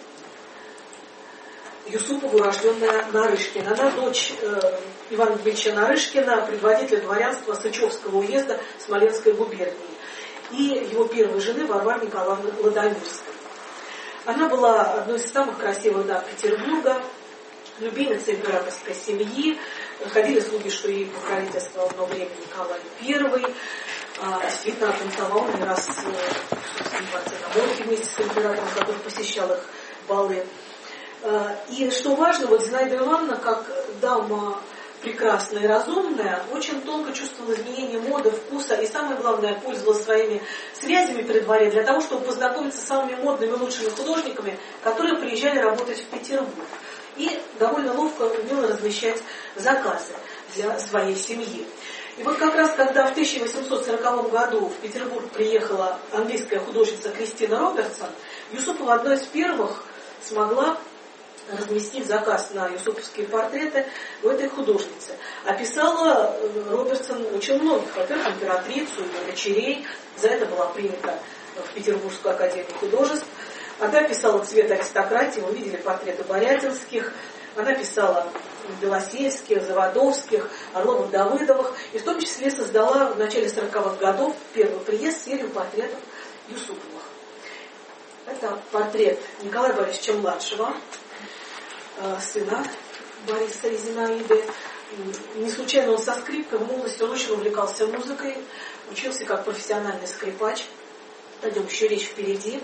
Юсупова, урожденная Нарышкина. Она дочь Ивана Дмитриевича Нарышкина, предводителя дворянства Сычевского уезда Смоленской губернии, и его первой жены Варвары Николаевны Ладомирской. Она была одной из самых красивых дам Петербурга, любимица императорской семьи. Ходили слухи, что ей покровительствовал одно время Николай I. Действительно, танцевал не раз на Мойке вместе с императором, который посещал их балы. И что важно, вот Зинаида Ивановна, как дама прекрасная и разумная, очень тонко чувствовала изменения моды, вкуса и, самое главное, пользовалась своими связями при дворе для того, чтобы познакомиться с самыми модными, лучшими художниками, которые приезжали работать в Петербург. И довольно ловко умела размещать заказы для своей семьи. И вот как раз, когда в 1840 году в Петербург приехала английская художница Кристина Робертсон, Юсупова одной из первых смогла разместить заказ на юсуповские портреты у этой художницы. Описала Робертсон очень многих, во-первых, императрицу, ее дочерей, за это была принята в Петербургскую академию художеств. Она писала цвет аристократии, вы видели портреты Борятинских, она писала Белосельских, Заводовских, Орловых-Давыдовых, и в том числе создала в начале 40-х годов первый приезд серию портретов Юсуповых. Это портрет Николая Борисовича младшего, сына Бориса и Зинаиды. Не случайно он со скрипкой, в молодости он очень увлекался музыкой, учился как профессиональный скрипач. Пойдем, еще речь впереди.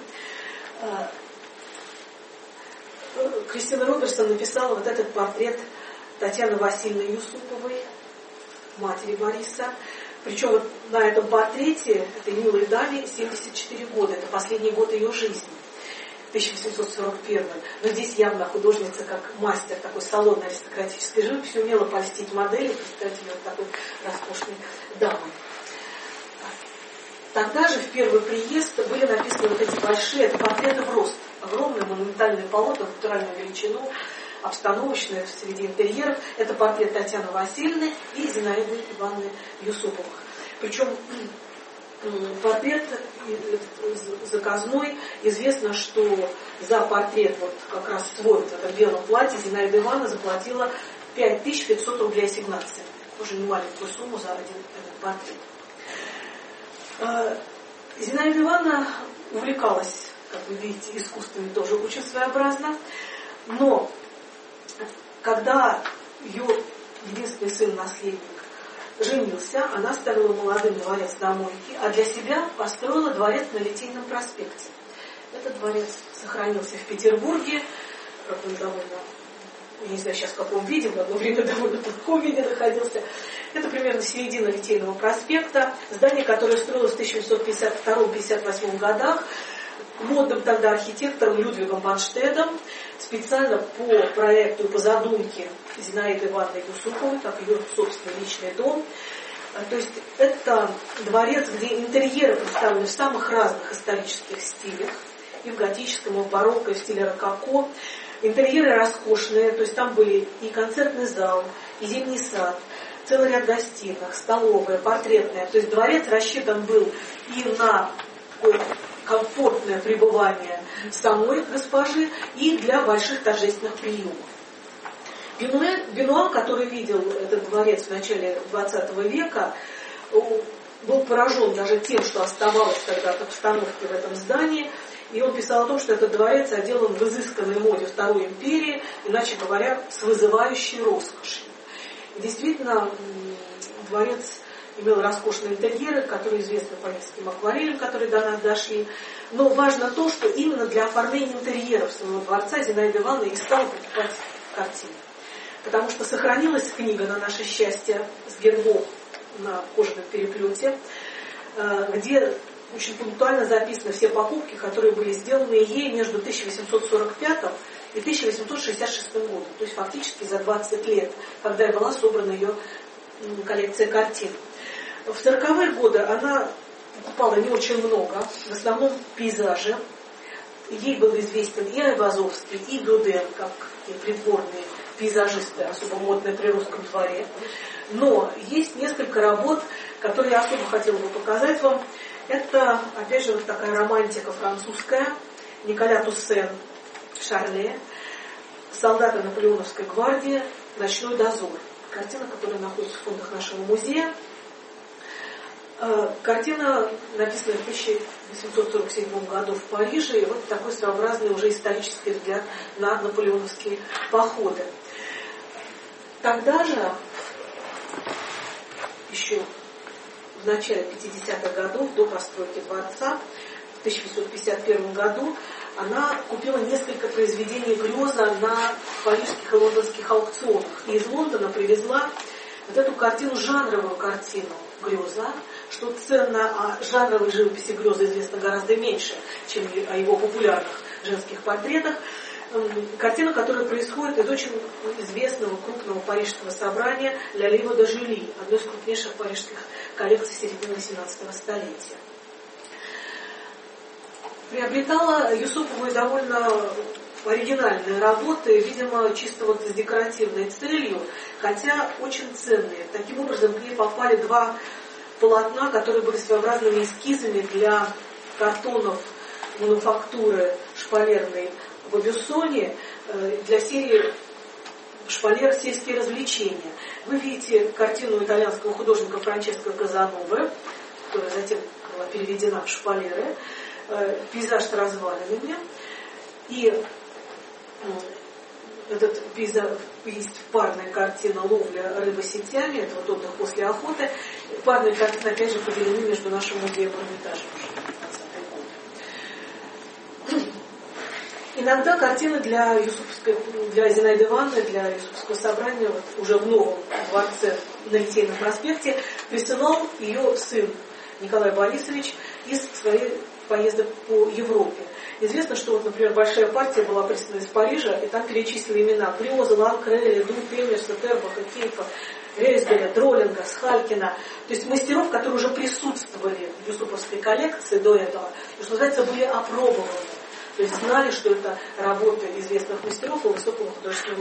Кристина Робертсон написала вот этот портрет Татьяны Васильевны Юсуповой, матери Бориса. Причем вот на этом портрете этой милой даме 74 года. Это последний год ее жизни. 1841. Но здесь явно художница, как мастер такой салонной аристократической живописи, умела польстить модели, представить ее вот такой роскошной дамой. Тогда же в первый приезд были написаны вот эти большие, это портреты в рост, огромные монументальные полотна, натуральную величину, обстановочные среди интерьеров. Это портрет Татьяны Васильевны и Зинаиды Ивановны Юсуповых. Причем портрет заказной. Известно, что за портрет, вот как раз свой вот в этом белом платье, Зинаида Ивановна заплатила 5500 рублей ассигнации. Тоже немаленькую сумму за один этот портрет. Зинаида Ивановна увлекалась, как вы видите, искусствами тоже очень своеобразно. Но когда ее единственный сын-наследник женился, она ставила молодым дворец на Мойке, а для себя построила дворец на Литейном проспекте. Этот дворец сохранился в Петербурге, правда, довольно, я не знаю сейчас в каком виде, в одно время довольно плохом виде находился. Это примерно середина Литейного проспекта, здание, которое строилось в 1852-58 годах модным тогда архитектором Людвигом Банштедом, специально по проекту и по задумке Зинаиды Ивановны Юсуповой, как ее собственный личный дом. То есть это дворец, где интерьеры представлены в самых разных исторических стилях, и в готическом, и в барокко, и в стиле рококо. Интерьеры роскошные, то есть там были и концертный зал, и зимний сад, целый ряд гостиных, столовая, портретная. То есть дворец рассчитан был и на такое комфортное пребывание самой госпожи, и для больших торжественных приемов. Бенуа, который видел этот дворец в начале XX века, был поражен даже тем, что оставалось тогда от обстановки в этом здании. И он писал о том, что этот дворец отделан в изысканной моде Второй империи, иначе говоря, с вызывающей роскошью. И действительно, дворец имел роскошные интерьеры, которые известны по нескольким акварелям, которые до нас дошли. Но важно то, что именно для оформления интерьеров своего дворца Зинаида Ивановна и стала покупать картины. Потому что сохранилась книга, на наше счастье, с гербом на кожаном переплете, где очень пунктуально записаны все покупки, которые были сделаны ей между 1845 и 1866 годом. То есть фактически за 20 лет, когда и была собрана ее коллекция картин. В 40-е годы она покупала не очень много, в основном пейзажи. Ей был известен и Айвазовский, и Дуден, как придворные пейзажисты, особо модные при русском дворе. Но есть несколько работ, которые я особо хотела бы показать вам. Это, опять же, вот такая романтика французская. Николя Туссен, Шарле, солдаты Наполеоновской гвардии, «Ночной дозор». Картина, которая находится в фондах нашего музея. Картина написана в 1847 году в Париже. И вот такой своеобразный уже исторический взгляд на наполеоновские походы. Тогда же, еще в начале 50-х годов, до постройки дворца, в 1851 году, она купила несколько произведений Грёза на парижских и лондонских аукционах. И из Лондона привезла вот эту картину, жанровую картину Грёза, что ценно о жанровой живописи Грёза известно гораздо меньше, чем о его популярных женских портретах. Картина, которая происходит из очень известного крупного парижского собрания «Ля Ливо де Жюли», одной из крупнейших парижских коллекций середины XVIII столетия. Приобретала Юсупова довольно оригинальные работы, видимо, чисто вот с декоративной целью, хотя очень ценные. Таким образом, к ней попали два полотна, которые были своеобразными эскизами для картонов мануфактуры шпалерной в Бюссоне, для серии «Шпалер. Сельские развлечения». Вы видите картину итальянского художника Франческо Казановы, которая затем была переведена в «Шпалеры», пейзаж с развалинами. И этот пейзаж, есть парная картина «Ловля рыбы сетями», это вот отдых после охоты. Парные картины, опять же, поделены между нашим музеем и Эрмитажем уже в 20-е годы. Иногда картины для Зинаиды Ивановны, для Юсуповского собрания, вот уже в новом дворце на Литейном проспекте, присылал ее сын Николай Борисович из своей поездок по Европе. Известно, что, вот, например, большая партия была прислана из Парижа, и там перечислили имена Грёза, Ланкреля, Дупемерса, Тербаха, Кейпа, Рейсбеля, Дроллинга, Схалькина. То есть мастеров, которые уже присутствовали в Юсуповской коллекции до этого, что называется, были опробованы. То есть знали, что это работы известных мастеров и высокого художественного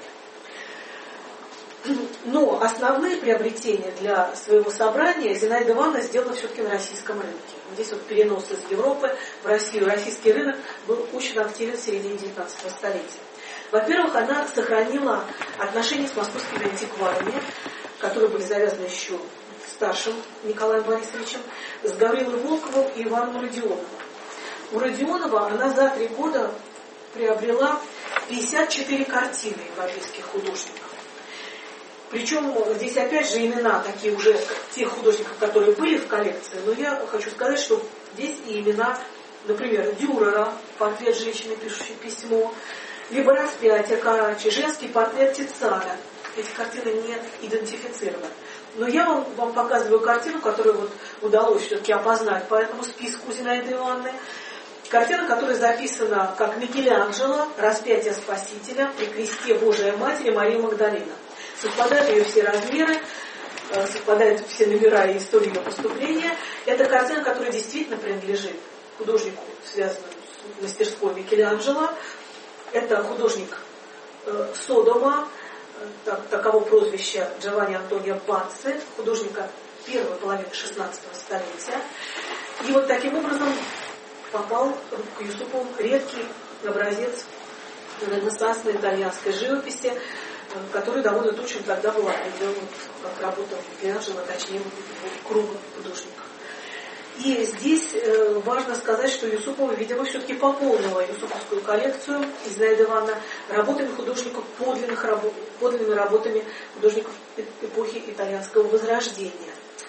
уровня. Но основные приобретения для своего собрания Зинаида Ивановна сделала все-таки на российском рынке. Здесь вот перенос из Европы в Россию. Российский рынок был очень активен в середине 19 столетия. Во-первых, она сохранила отношения с московскими антикварами, которые были завязаны еще старшим Николаем Борисовичем, с Гаврилой Волковым и Иваном Родионовым. У Родионова она за 3 года приобрела 54 картины европейских художников. Причем здесь опять же имена такие уже тех художников, которые были в коллекции, но я хочу сказать, что здесь и имена, например, Дюрера, портрет женщины, пишущей письмо, либо «Распятие» Карачи, женский портрет Тициана. Эти картины не идентифицированы. Но я вам показываю картину, которую вот удалось все-таки опознать по этому списку Зинаиды Ивановны. Картина, которая записана как Микеланджело «Распятие Спасителя при кресте Божией Матери Марии Магдалины». Совпадают ее все размеры, совпадают все номера и историю ее поступления. Это картина, которая действительно принадлежит художнику, связанному с мастерской Микеланджело. Это художник Содома, таково прозвище Джованни Антонио Пацци, художника первой половины XVI столетия. И вот таким образом попал к Юсупову редкий образец ренессансной итальянской живописи, который довольно точно тогда был определен как работа Микеланджело, точнее круга художников. И здесь важно сказать, что Юсупова, видимо, все-таки пополнила Юсуповскую коллекцию Зинаида Ивановна работами художников, подлинными работами художников эпохи итальянского возрождения.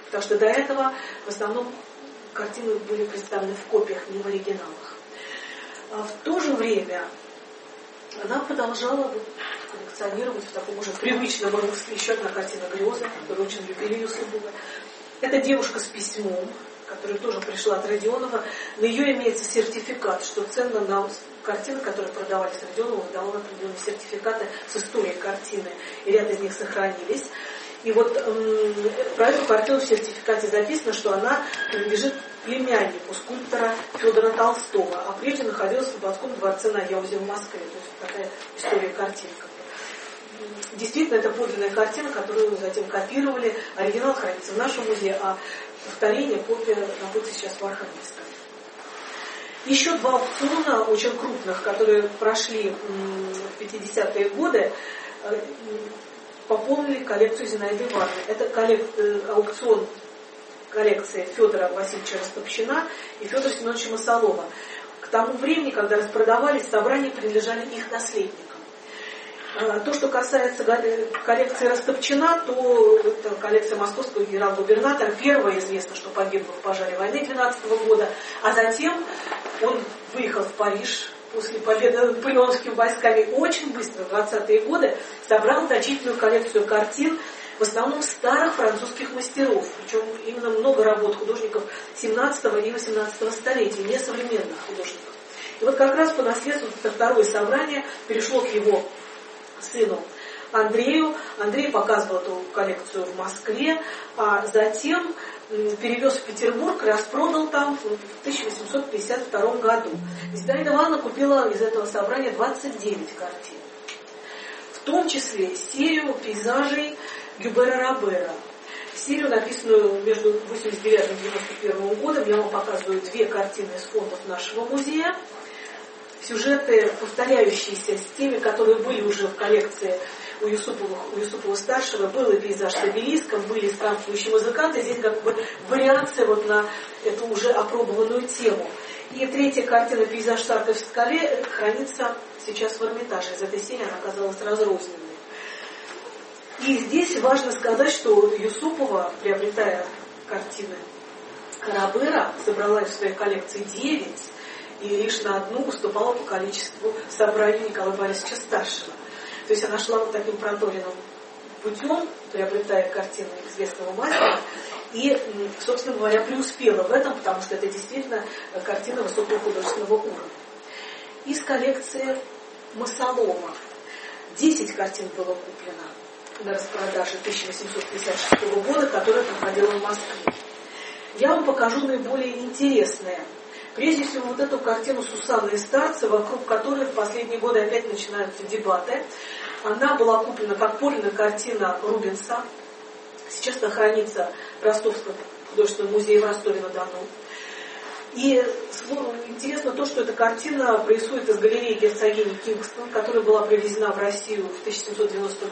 Потому что до этого в основном картины были представлены в копиях, не в оригиналах. А в то же время она продолжала коллекционировать в таком уже привычном русле. Еще одна картина «Грезы», которую очень любили Юсупова. Это «Девушка с письмом», которая тоже пришла от Родионова. На ее имеется сертификат, что ценно на картины, которые продавались Родионову, давал определенные сертификаты с историей картины. И ряд из них сохранились. И вот про эту картину в сертификате записано, что она принадлежит племяннику скульптора Федора Толстого, а прежде находилась в Слободском дворце на Яузе в Москве. То есть такая история картин. Действительно, это подлинная картина, которую затем копировали. Оригинал хранится в нашем музее, а повторение, копия находится сейчас в Архангельском. Еще два аукциона, очень крупных, которые прошли в 50-е годы, пополнили коллекцию Зинаиды Ивановны. Это аукцион коллекции Федора Васильевича Растопчина и Федора Семеновича Масолова. К тому времени, когда распродавались, собрания принадлежали их наследникам. То, что касается коллекции Растопчина, то это коллекция московского генерал-губернатора. Первое известно, что погибла в пожаре войны 12 года, а затем он выехал в Париж после победы над наполеоновскими войсками. Очень быстро, в 20-е годы, собрал значительную коллекцию картин, в основном старых французских мастеров. Причем именно много работ художников 17 и 18 столетия, не современных художников. И вот как раз по наследству это второе собрание перешло к его сыну Андрею. Андрей показывал эту коллекцию в Москве, а затем перевез в Петербург и распродал там в 1852 году. Зинаида Ивановна купила из этого собрания 29 картин. В том числе серию пейзажей Гюбера Робера. Серию, написанную между 1989 и 1991 годом. Я вам показываю две картины из фондов нашего музея. Сюжеты, повторяющиеся с теми, которые были уже в коллекции у Юсупова-старшего. Был и пейзаж с обелиском, были странствующие музыканты. Здесь как бы вариация вот на эту уже опробованную тему. И третья картина «Пейзаж в Сарковской скале» хранится сейчас в Эрмитаже. Из этой серии она оказалась разрозненной. И здесь важно сказать, что Юсупова, приобретая картины Робера, собрала их в своей коллекции 9, и лишь на одну уступала по количеству собранию Николая Борисовича Старшего. То есть она шла вот таким проторенным путем, приобретая картины известного мастера, и, собственно говоря, преуспела в этом, потому что это действительно картина высокого художественного уровня. Из коллекции Масолова 10 картин было куплено на распродаже 1856 года, которая проходила в Москве. Я вам покажу наиболее интересные. Прежде всего, вот эту картину Сусанны и Старца, вокруг которой в последние годы опять начинаются дебаты. Она была куплена как подлинная картина Рубенса. Сейчас она хранится в Ростовском художественном музее в Ростове-на-Дону. И интересно то, что эта картина происходит из галереи герцогини Кингстон, которая была привезена в Россию в 1790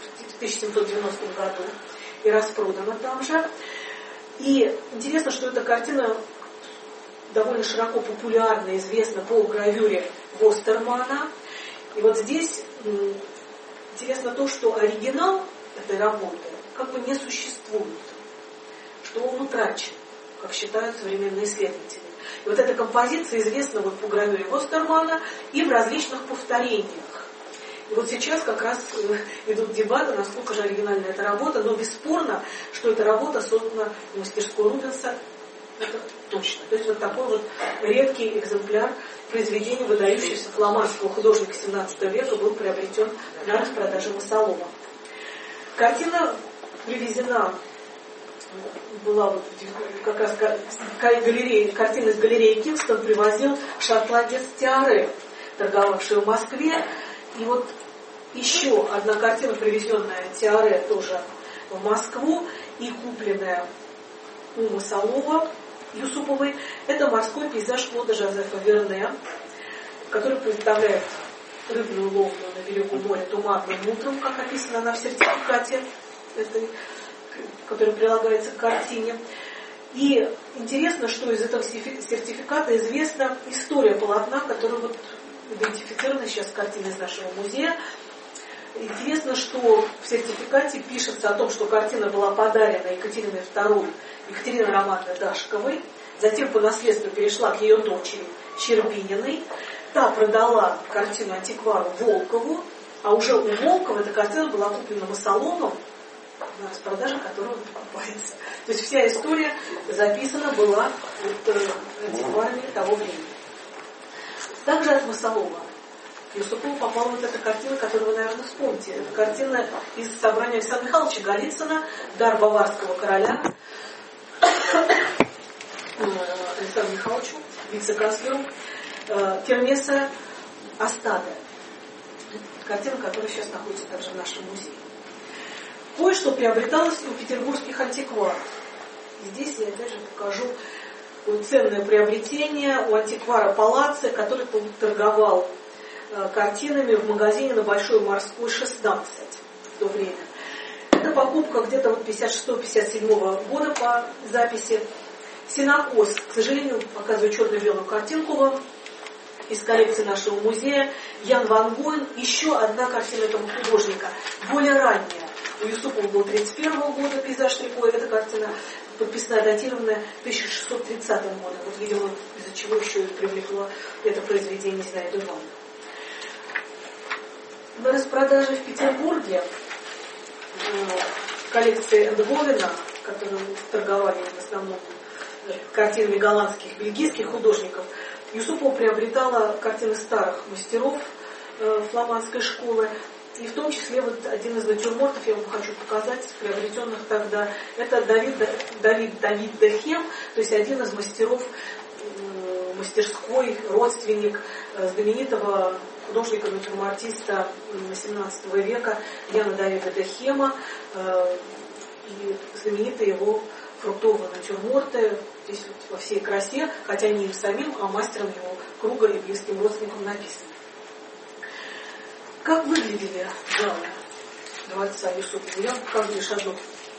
году и распродана там же. И интересно, что эта картина довольно широко популярна, известна по гравюре Востермана. И вот здесь интересно то, что оригинал этой работы как бы не существует, что он утрачен, как считают современные исследователи. И вот эта композиция известна вот по гравюре Востермана и в различных повторениях. И вот сейчас как раз идут дебаты, насколько же оригинальна эта работа, но бесспорно, что эта работа создана в мастерской Рубенса. Это точно. То есть вот такой вот редкий экземпляр произведения выдающегося фламандского художника XVII века был приобретен на распродаже Масолова. Картина привезена, была вот как раз картина из галереи Кингстон привозил шотландец Тиаре, торговавший в Москве. И вот еще одна картина, привезенная Тиаре тоже в Москву и купленная у Масолова Юсуповой, это морской пейзаж Клода Жозефа Верне, который представляет рыбную ловлю на берегу моря туманным утром, как описано она в сертификате, который прилагается к картине. И интересно, что из этого сертификата известна история полотна, которая вот идентифицирована сейчас в картине из нашего музея. Интересно, что в сертификате пишется о том, что картина была подарена Екатериной II, Екатериной Романовной Дашковой, затем по наследству перешла к ее дочери Щербининой. Та продала картину антиквару Волкову, а уже у Волкова эта картина была куплена Масолоном, на распродаже которого покупается. То есть вся история записана была антикварами того времени. Также от Масолова к Юсупову попала вот эта картина, которую вы, наверное, вспомните. Это картина из собрания Александра Михайловича Голицына «Дар баварского короля» Александру Михайловичу, вице-канцлеру Кермеса Астада. Картина, которая сейчас находится также в нашем музее. Кое-что приобреталось и у петербургских антикваров. Здесь я опять же покажу ценное приобретение у антиквара Палацци, который торговал картинами в магазине на Большой Морской 16 в то время. Это покупка где-то вот 56-57 года по записи. Сенокос, к сожалению, показываю черно-белую картинку вам из коллекции нашего музея. Ян ван Гойен, еще одна картина этого художника, более ранняя. У Юсупова был 31 года пейзаж Трикоя, эта картина подписная, датированная 1630 годом. Вот, видимо, из-за чего еще и привлекло это произведение Зинаиды Ивановны. На распродаже в Петербурге коллекции Эндговена, которую торговали в основном картинами голландских, бельгийских художников, Юсупова приобретала картины старых мастеров фламандской школы. И в том числе вот один из натюрмортов я вам хочу показать, приобретенных тогда. Это Давид де Хем, то есть один из мастеров мастерской, родственник знаменитого художника-натюрмортиста XVII века Яна Давида де Хема. И знаменитые его фруктовые натюрморты здесь вот во всей красе, хотя не им самим, а мастером его круга и близким родственникам написано. Как выглядели залы дворца Юсупова? Я вам покажу лишь одну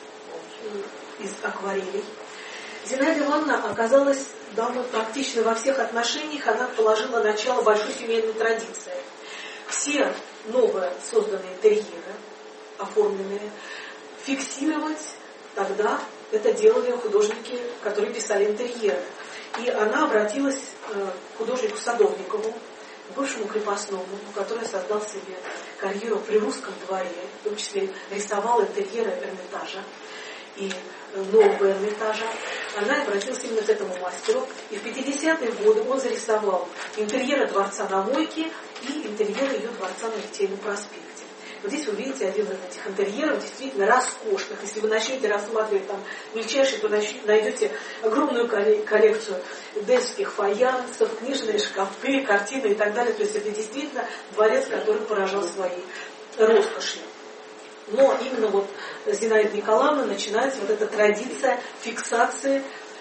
из акварелей. Зинаида Ивановна оказалась дамой практично во всех отношениях. Она положила начало большой семейной традиции. Все новые созданные интерьеры, оформленные, фиксировать тогда это делали художники, которые писали интерьеры. И она обратилась к художнику Садовникову, бывшему крепостному, который создал себе карьеру при русском дворе, в том числе рисовал интерьеры Эрмитажа и нового Эрмитажа. Она обратилась именно к этому мастеру, и в 50-е годы он зарисовал интерьеры дворца на Мойке и интерьеры ее дворца на Литейном проспекте. Вот здесь вы видите один из этих интерьеров, действительно роскошных. Если вы начнете рассматривать там мельчайшие, то найдете огромную коллекцию дельфских фаянсов, книжные шкафы, картины и так далее. То есть это действительно дворец, который поражал своей роскошью. Но именно вот Зинаида Николаевна начинается вот эта традиция фиксации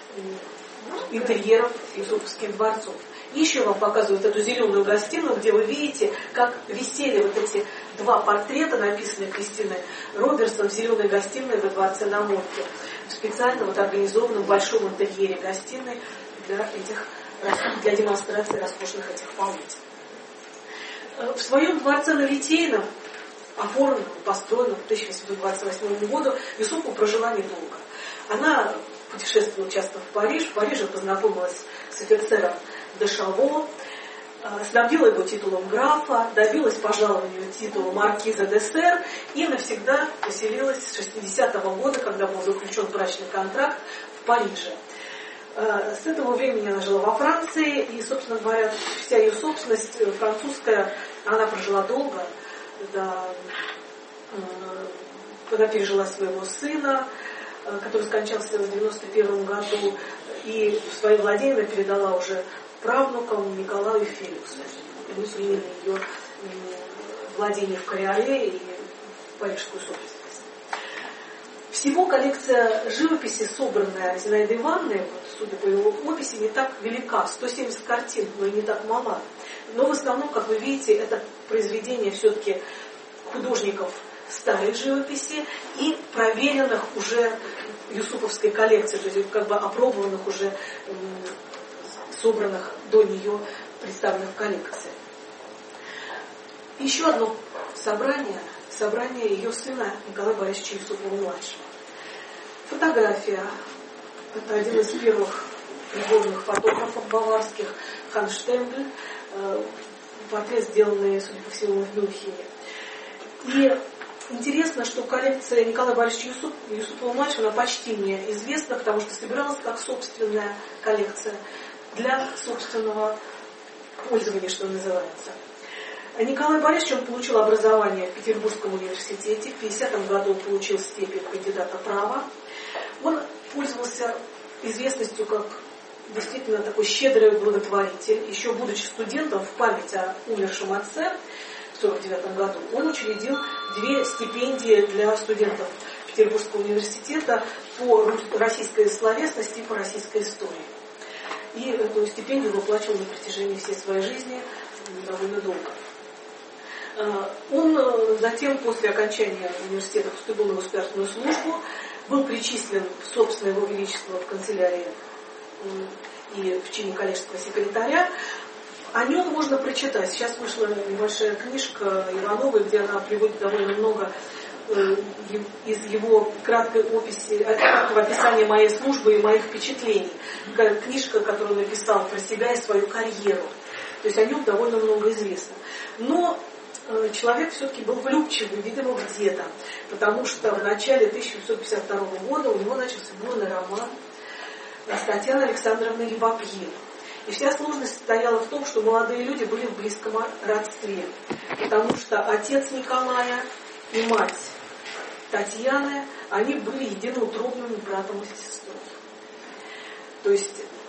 интерьеров юсуповских дворцов. Еще вам показывают эту зеленую гостиную, где вы видите, как висели вот эти два портрета, написанные Кристиной Робертсон в зеленой гостиной во дворце на Мойке, в специально вот организованном большом интерьере гостиной для демонстрации роскошных этих полотен. В своем дворце на Литейном, оформленном, построенном в 1828 году, Юсупова прожила недолго. Она путешествовала часто в Париж. В Париже познакомилась с офицером де Шаво, снабдила его титулом графа, добилась пожалования титула маркиза де Сер и навсегда поселилась с 60-го года, когда был заключен брачный контракт в Париже. С этого времени она жила во Франции, и, собственно говоря, вся ее собственность французская, она прожила долго. Она пережила своего сына, который скончался в 91 году, и свои владения передала уже правнукам Николаю и Феликсу. И мы сменили ее владение в Кореале и парижскую собственность. Всего коллекция живописи, собранная Зинаидой Ивановной, вот, судя по его описи, не так велика. 170 картин, но и не так мала. Но в основном, как вы видите, это произведение все-таки художников старой живописи и проверенных уже юсуповской коллекции, то есть как бы опробованных уже, собранных до нее, представленных в коллекции. Еще одно собрание собрание ее сына Николая Борисовича Юсупова-младшего. Фотография. Это один из первых придворных фотографов баварских, Хан Штембль. Портрет, сделанный, судя по всему, в Мюнхене. И интересно, что коллекция Николая Борисовича Юсупова-младшего почти мне известна, потому что собиралась как собственная коллекция для собственного пользования, что называется. Николай Борисович, он получил образование в Петербургском университете. В 50-м году он получил степень кандидата права. Он пользовался известностью как действительно такой щедрый благотворитель. Еще будучи студентом, в память о умершем отце в 1949 году, он учредил 2 стипендии для студентов Петербургского университета по российской словесности и по российской истории. И эту стипендию выплачивал на протяжении всей своей жизни довольно долго. Он затем, после окончания университета, поступил на государственную службу, был причислен, собственно, его величество в канцелярии и в чине коллежского секретаря. О нем можно прочитать. Сейчас вышла небольшая книжка Ивановой, где она приводит довольно много из его краткого описания моей службы и моих впечатлений. Книжка, которую он написал про себя и свою карьеру. То есть о нем довольно много известно. Но человек все-таки был влюбчивый, видимо, где-то. Потому что в начале 1852 года у него начался бурный роман с Татьяной Александровной Лебапье. И вся сложность состояла в том, что молодые люди были в близком родстве. Потому что отец Николая и мать Татьяны, они были единоутробными братом и сестрой. То есть,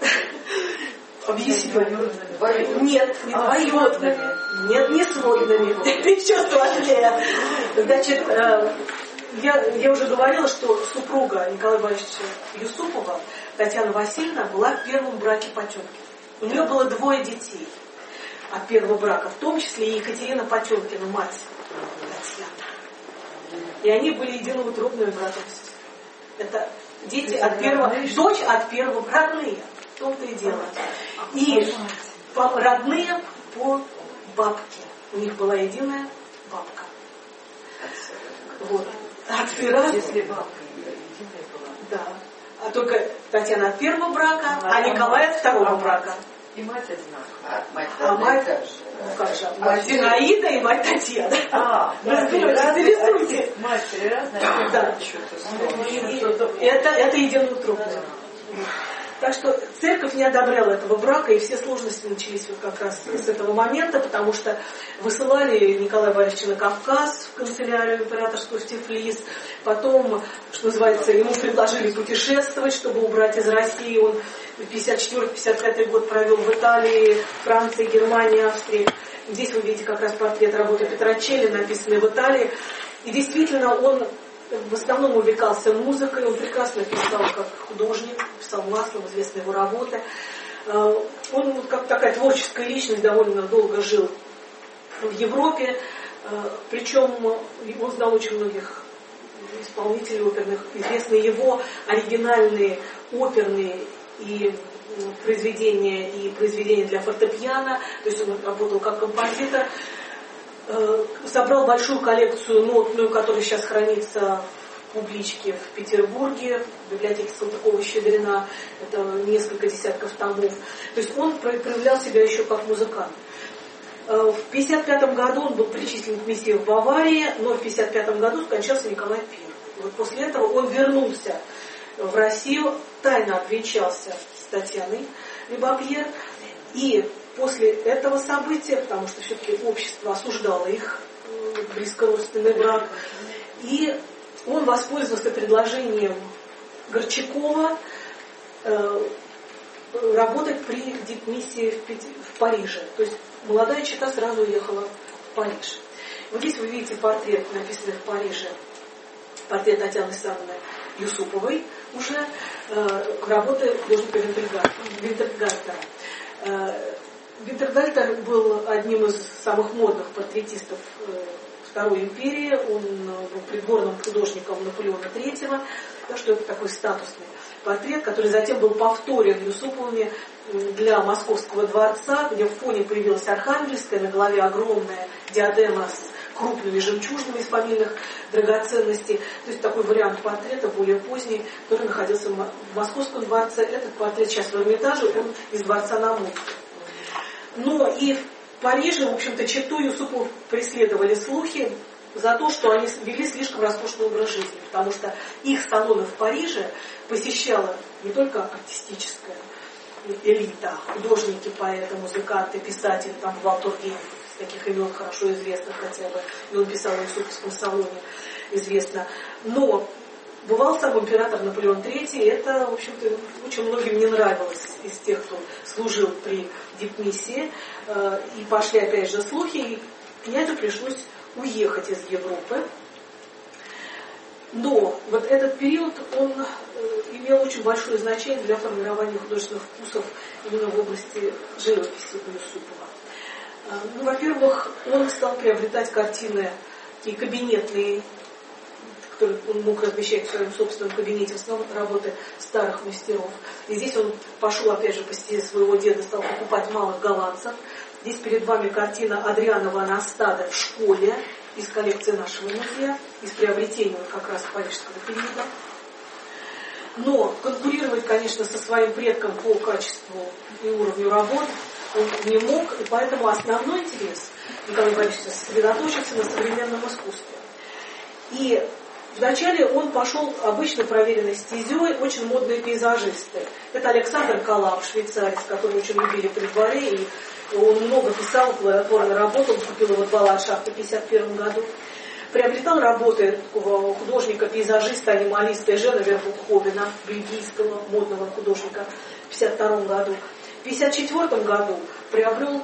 объясню. Нет, не двоюродными. Нет, не сводными. Это еще сложнее. Значит, я уже говорила, что супруга Николая Борисовича Юсупова, Татьяна Васильевна, была в первом браке Потемкина. У нее было 2 детей от первого брака, в том числе и Екатерина Потемкина, мать Татьяны. И они были единоутробными братом и сестрой. Это дети от первого, дочь от первого, родные, в том-то и дело. И родные по бабке. У них была единая бабка. Вот. Если бабка единая была. Да. А только Татьяна от первого брака, а Николай от второго брака. И мать одинаковая. Мать, ну как же, мать Зинаида и мать Татьяна. Интересуйте. Матери разные. Да. Это единоутробное. Так что церковь не одобряла этого брака, и все сложности начались вот как раз с этого момента, потому что высылали Николая Борисовича на Кавказ, в канцелярию императорскую в Тифлис, потом, что называется, ему предложили путешествовать, чтобы убрать из России. Он 54-55 год провел в Италии, Франции, Германии, Австрии. Здесь вы видите как раз портрет работы Петрочелли, написанный в Италии. И действительно он в основном увлекался музыкой, он прекрасно писал как художник, писал маслом, известны его работы. Он как такая творческая личность довольно долго жил в Европе, причем он знал очень многих исполнителей оперных, известны его оригинальные оперные и произведения для фортепиано, то есть он работал как композитор. Собрал большую коллекцию нотную, которая сейчас хранится в публичке в Петербурге, в библиотеке Салтыкова-Щедрина. Это несколько десятков томов. То есть он проявлял себя еще как музыкант. В 1955 году он был причислен к миссии в Баварии, но в 1955 году скончался Николай I. Вот после этого он вернулся в Россию, тайно обвенчался с Татьяной Лебапье, и после этого события, потому что все-таки общество осуждало их близкородственный брак, и он воспользовался предложением Горчакова работать при дипмиссии в Париже. То есть молодая чета сразу уехала в Париж. Вот здесь вы видите портрет, написанный в Париже, портрет Татьяны Александровны Юсуповой, уже работы художника Винтергартера. Винтергартер был одним из самых модных портретистов Второй империи. Он был придворным художником Наполеона III, так что это такой статусный портрет, который затем был повторен Юсуповыми для Московского дворца, где в фоне появилась Архангельская, на голове огромная диадема с крупными жемчужинами из фамильных драгоценностей. То есть такой вариант портрета, более поздний, который находился в Московском дворце. Этот портрет сейчас в Эрмитаже, он из дворца на Амурской. Но и в Париже, в общем-то, чету Юсупов преследовали слухи за то, что они вели слишком роскошный образ жизни, потому что их салоны в Париже посещала не только артистическая элита, художники, поэты, музыканты, писатели, там бывал Тургенев, таких имен хорошо известных хотя бы, и он писал в Юсуповском салоне, известно. Но бывал сам император Наполеон III, и это, в общем-то, очень многим не нравилось из тех, кто служил при дипмиссии, и пошли опять же слухи, и князю пришлось уехать из Европы. Но вот этот период, он имел очень большое значение для формирования художественных вкусов именно в области живописи у Юсупова. Ну, во-первых, он стал приобретать картины, такие кабинетные, которые он мог размещать в своем собственном кабинете, в основном работы старых мастеров. И здесь он пошел, опять же, по стезе своего деда, стал покупать малых голландцев. Здесь перед вами картина Адриана ван Остада в школе из коллекции нашего музея, из приобретения как раз парижского периода. Но конкурировать, конечно, со своим предком по качеству и уровню работ он не мог, и поэтому основной интерес Николая Борисовича сосредоточился на современном искусстве. И вначале он пошел обычно проверенной стезей, очень модные пейзажисты. Это Александр Калам, швейцарец, который очень любили при дворе, и он много писал, плодотворно работал, купил его два ландшафта в 1951 году. Приобретал работы такого художника-пейзажиста, анималиста Эжена Вербуховена, бельгийского модного художника, в 1952 году. В 1954 году приобрел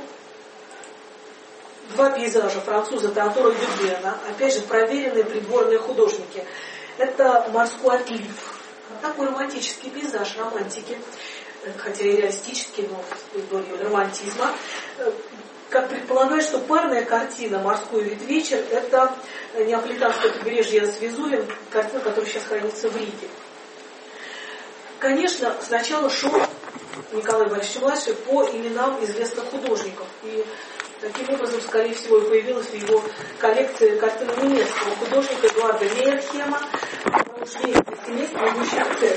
два пейзажа француза Теодора Дюбена, опять же проверенные придворные художники. Это морской отлив, такой романтический пейзаж, романтики, хотя и реалистический, но в доме романтизма. Как предполагают, что парная картина «Морской вид вечер» — это неаполитанское побережье с Везувием, картина, которая сейчас хранится в Риге. Конечно, сначала шел Николай Борисович-младший по именам известных художников. И таким образом, скорее всего, и появилась в его коллекции картина немецкого художника Эдуарда Мейерхема «Промышление семейства идущих в церковь».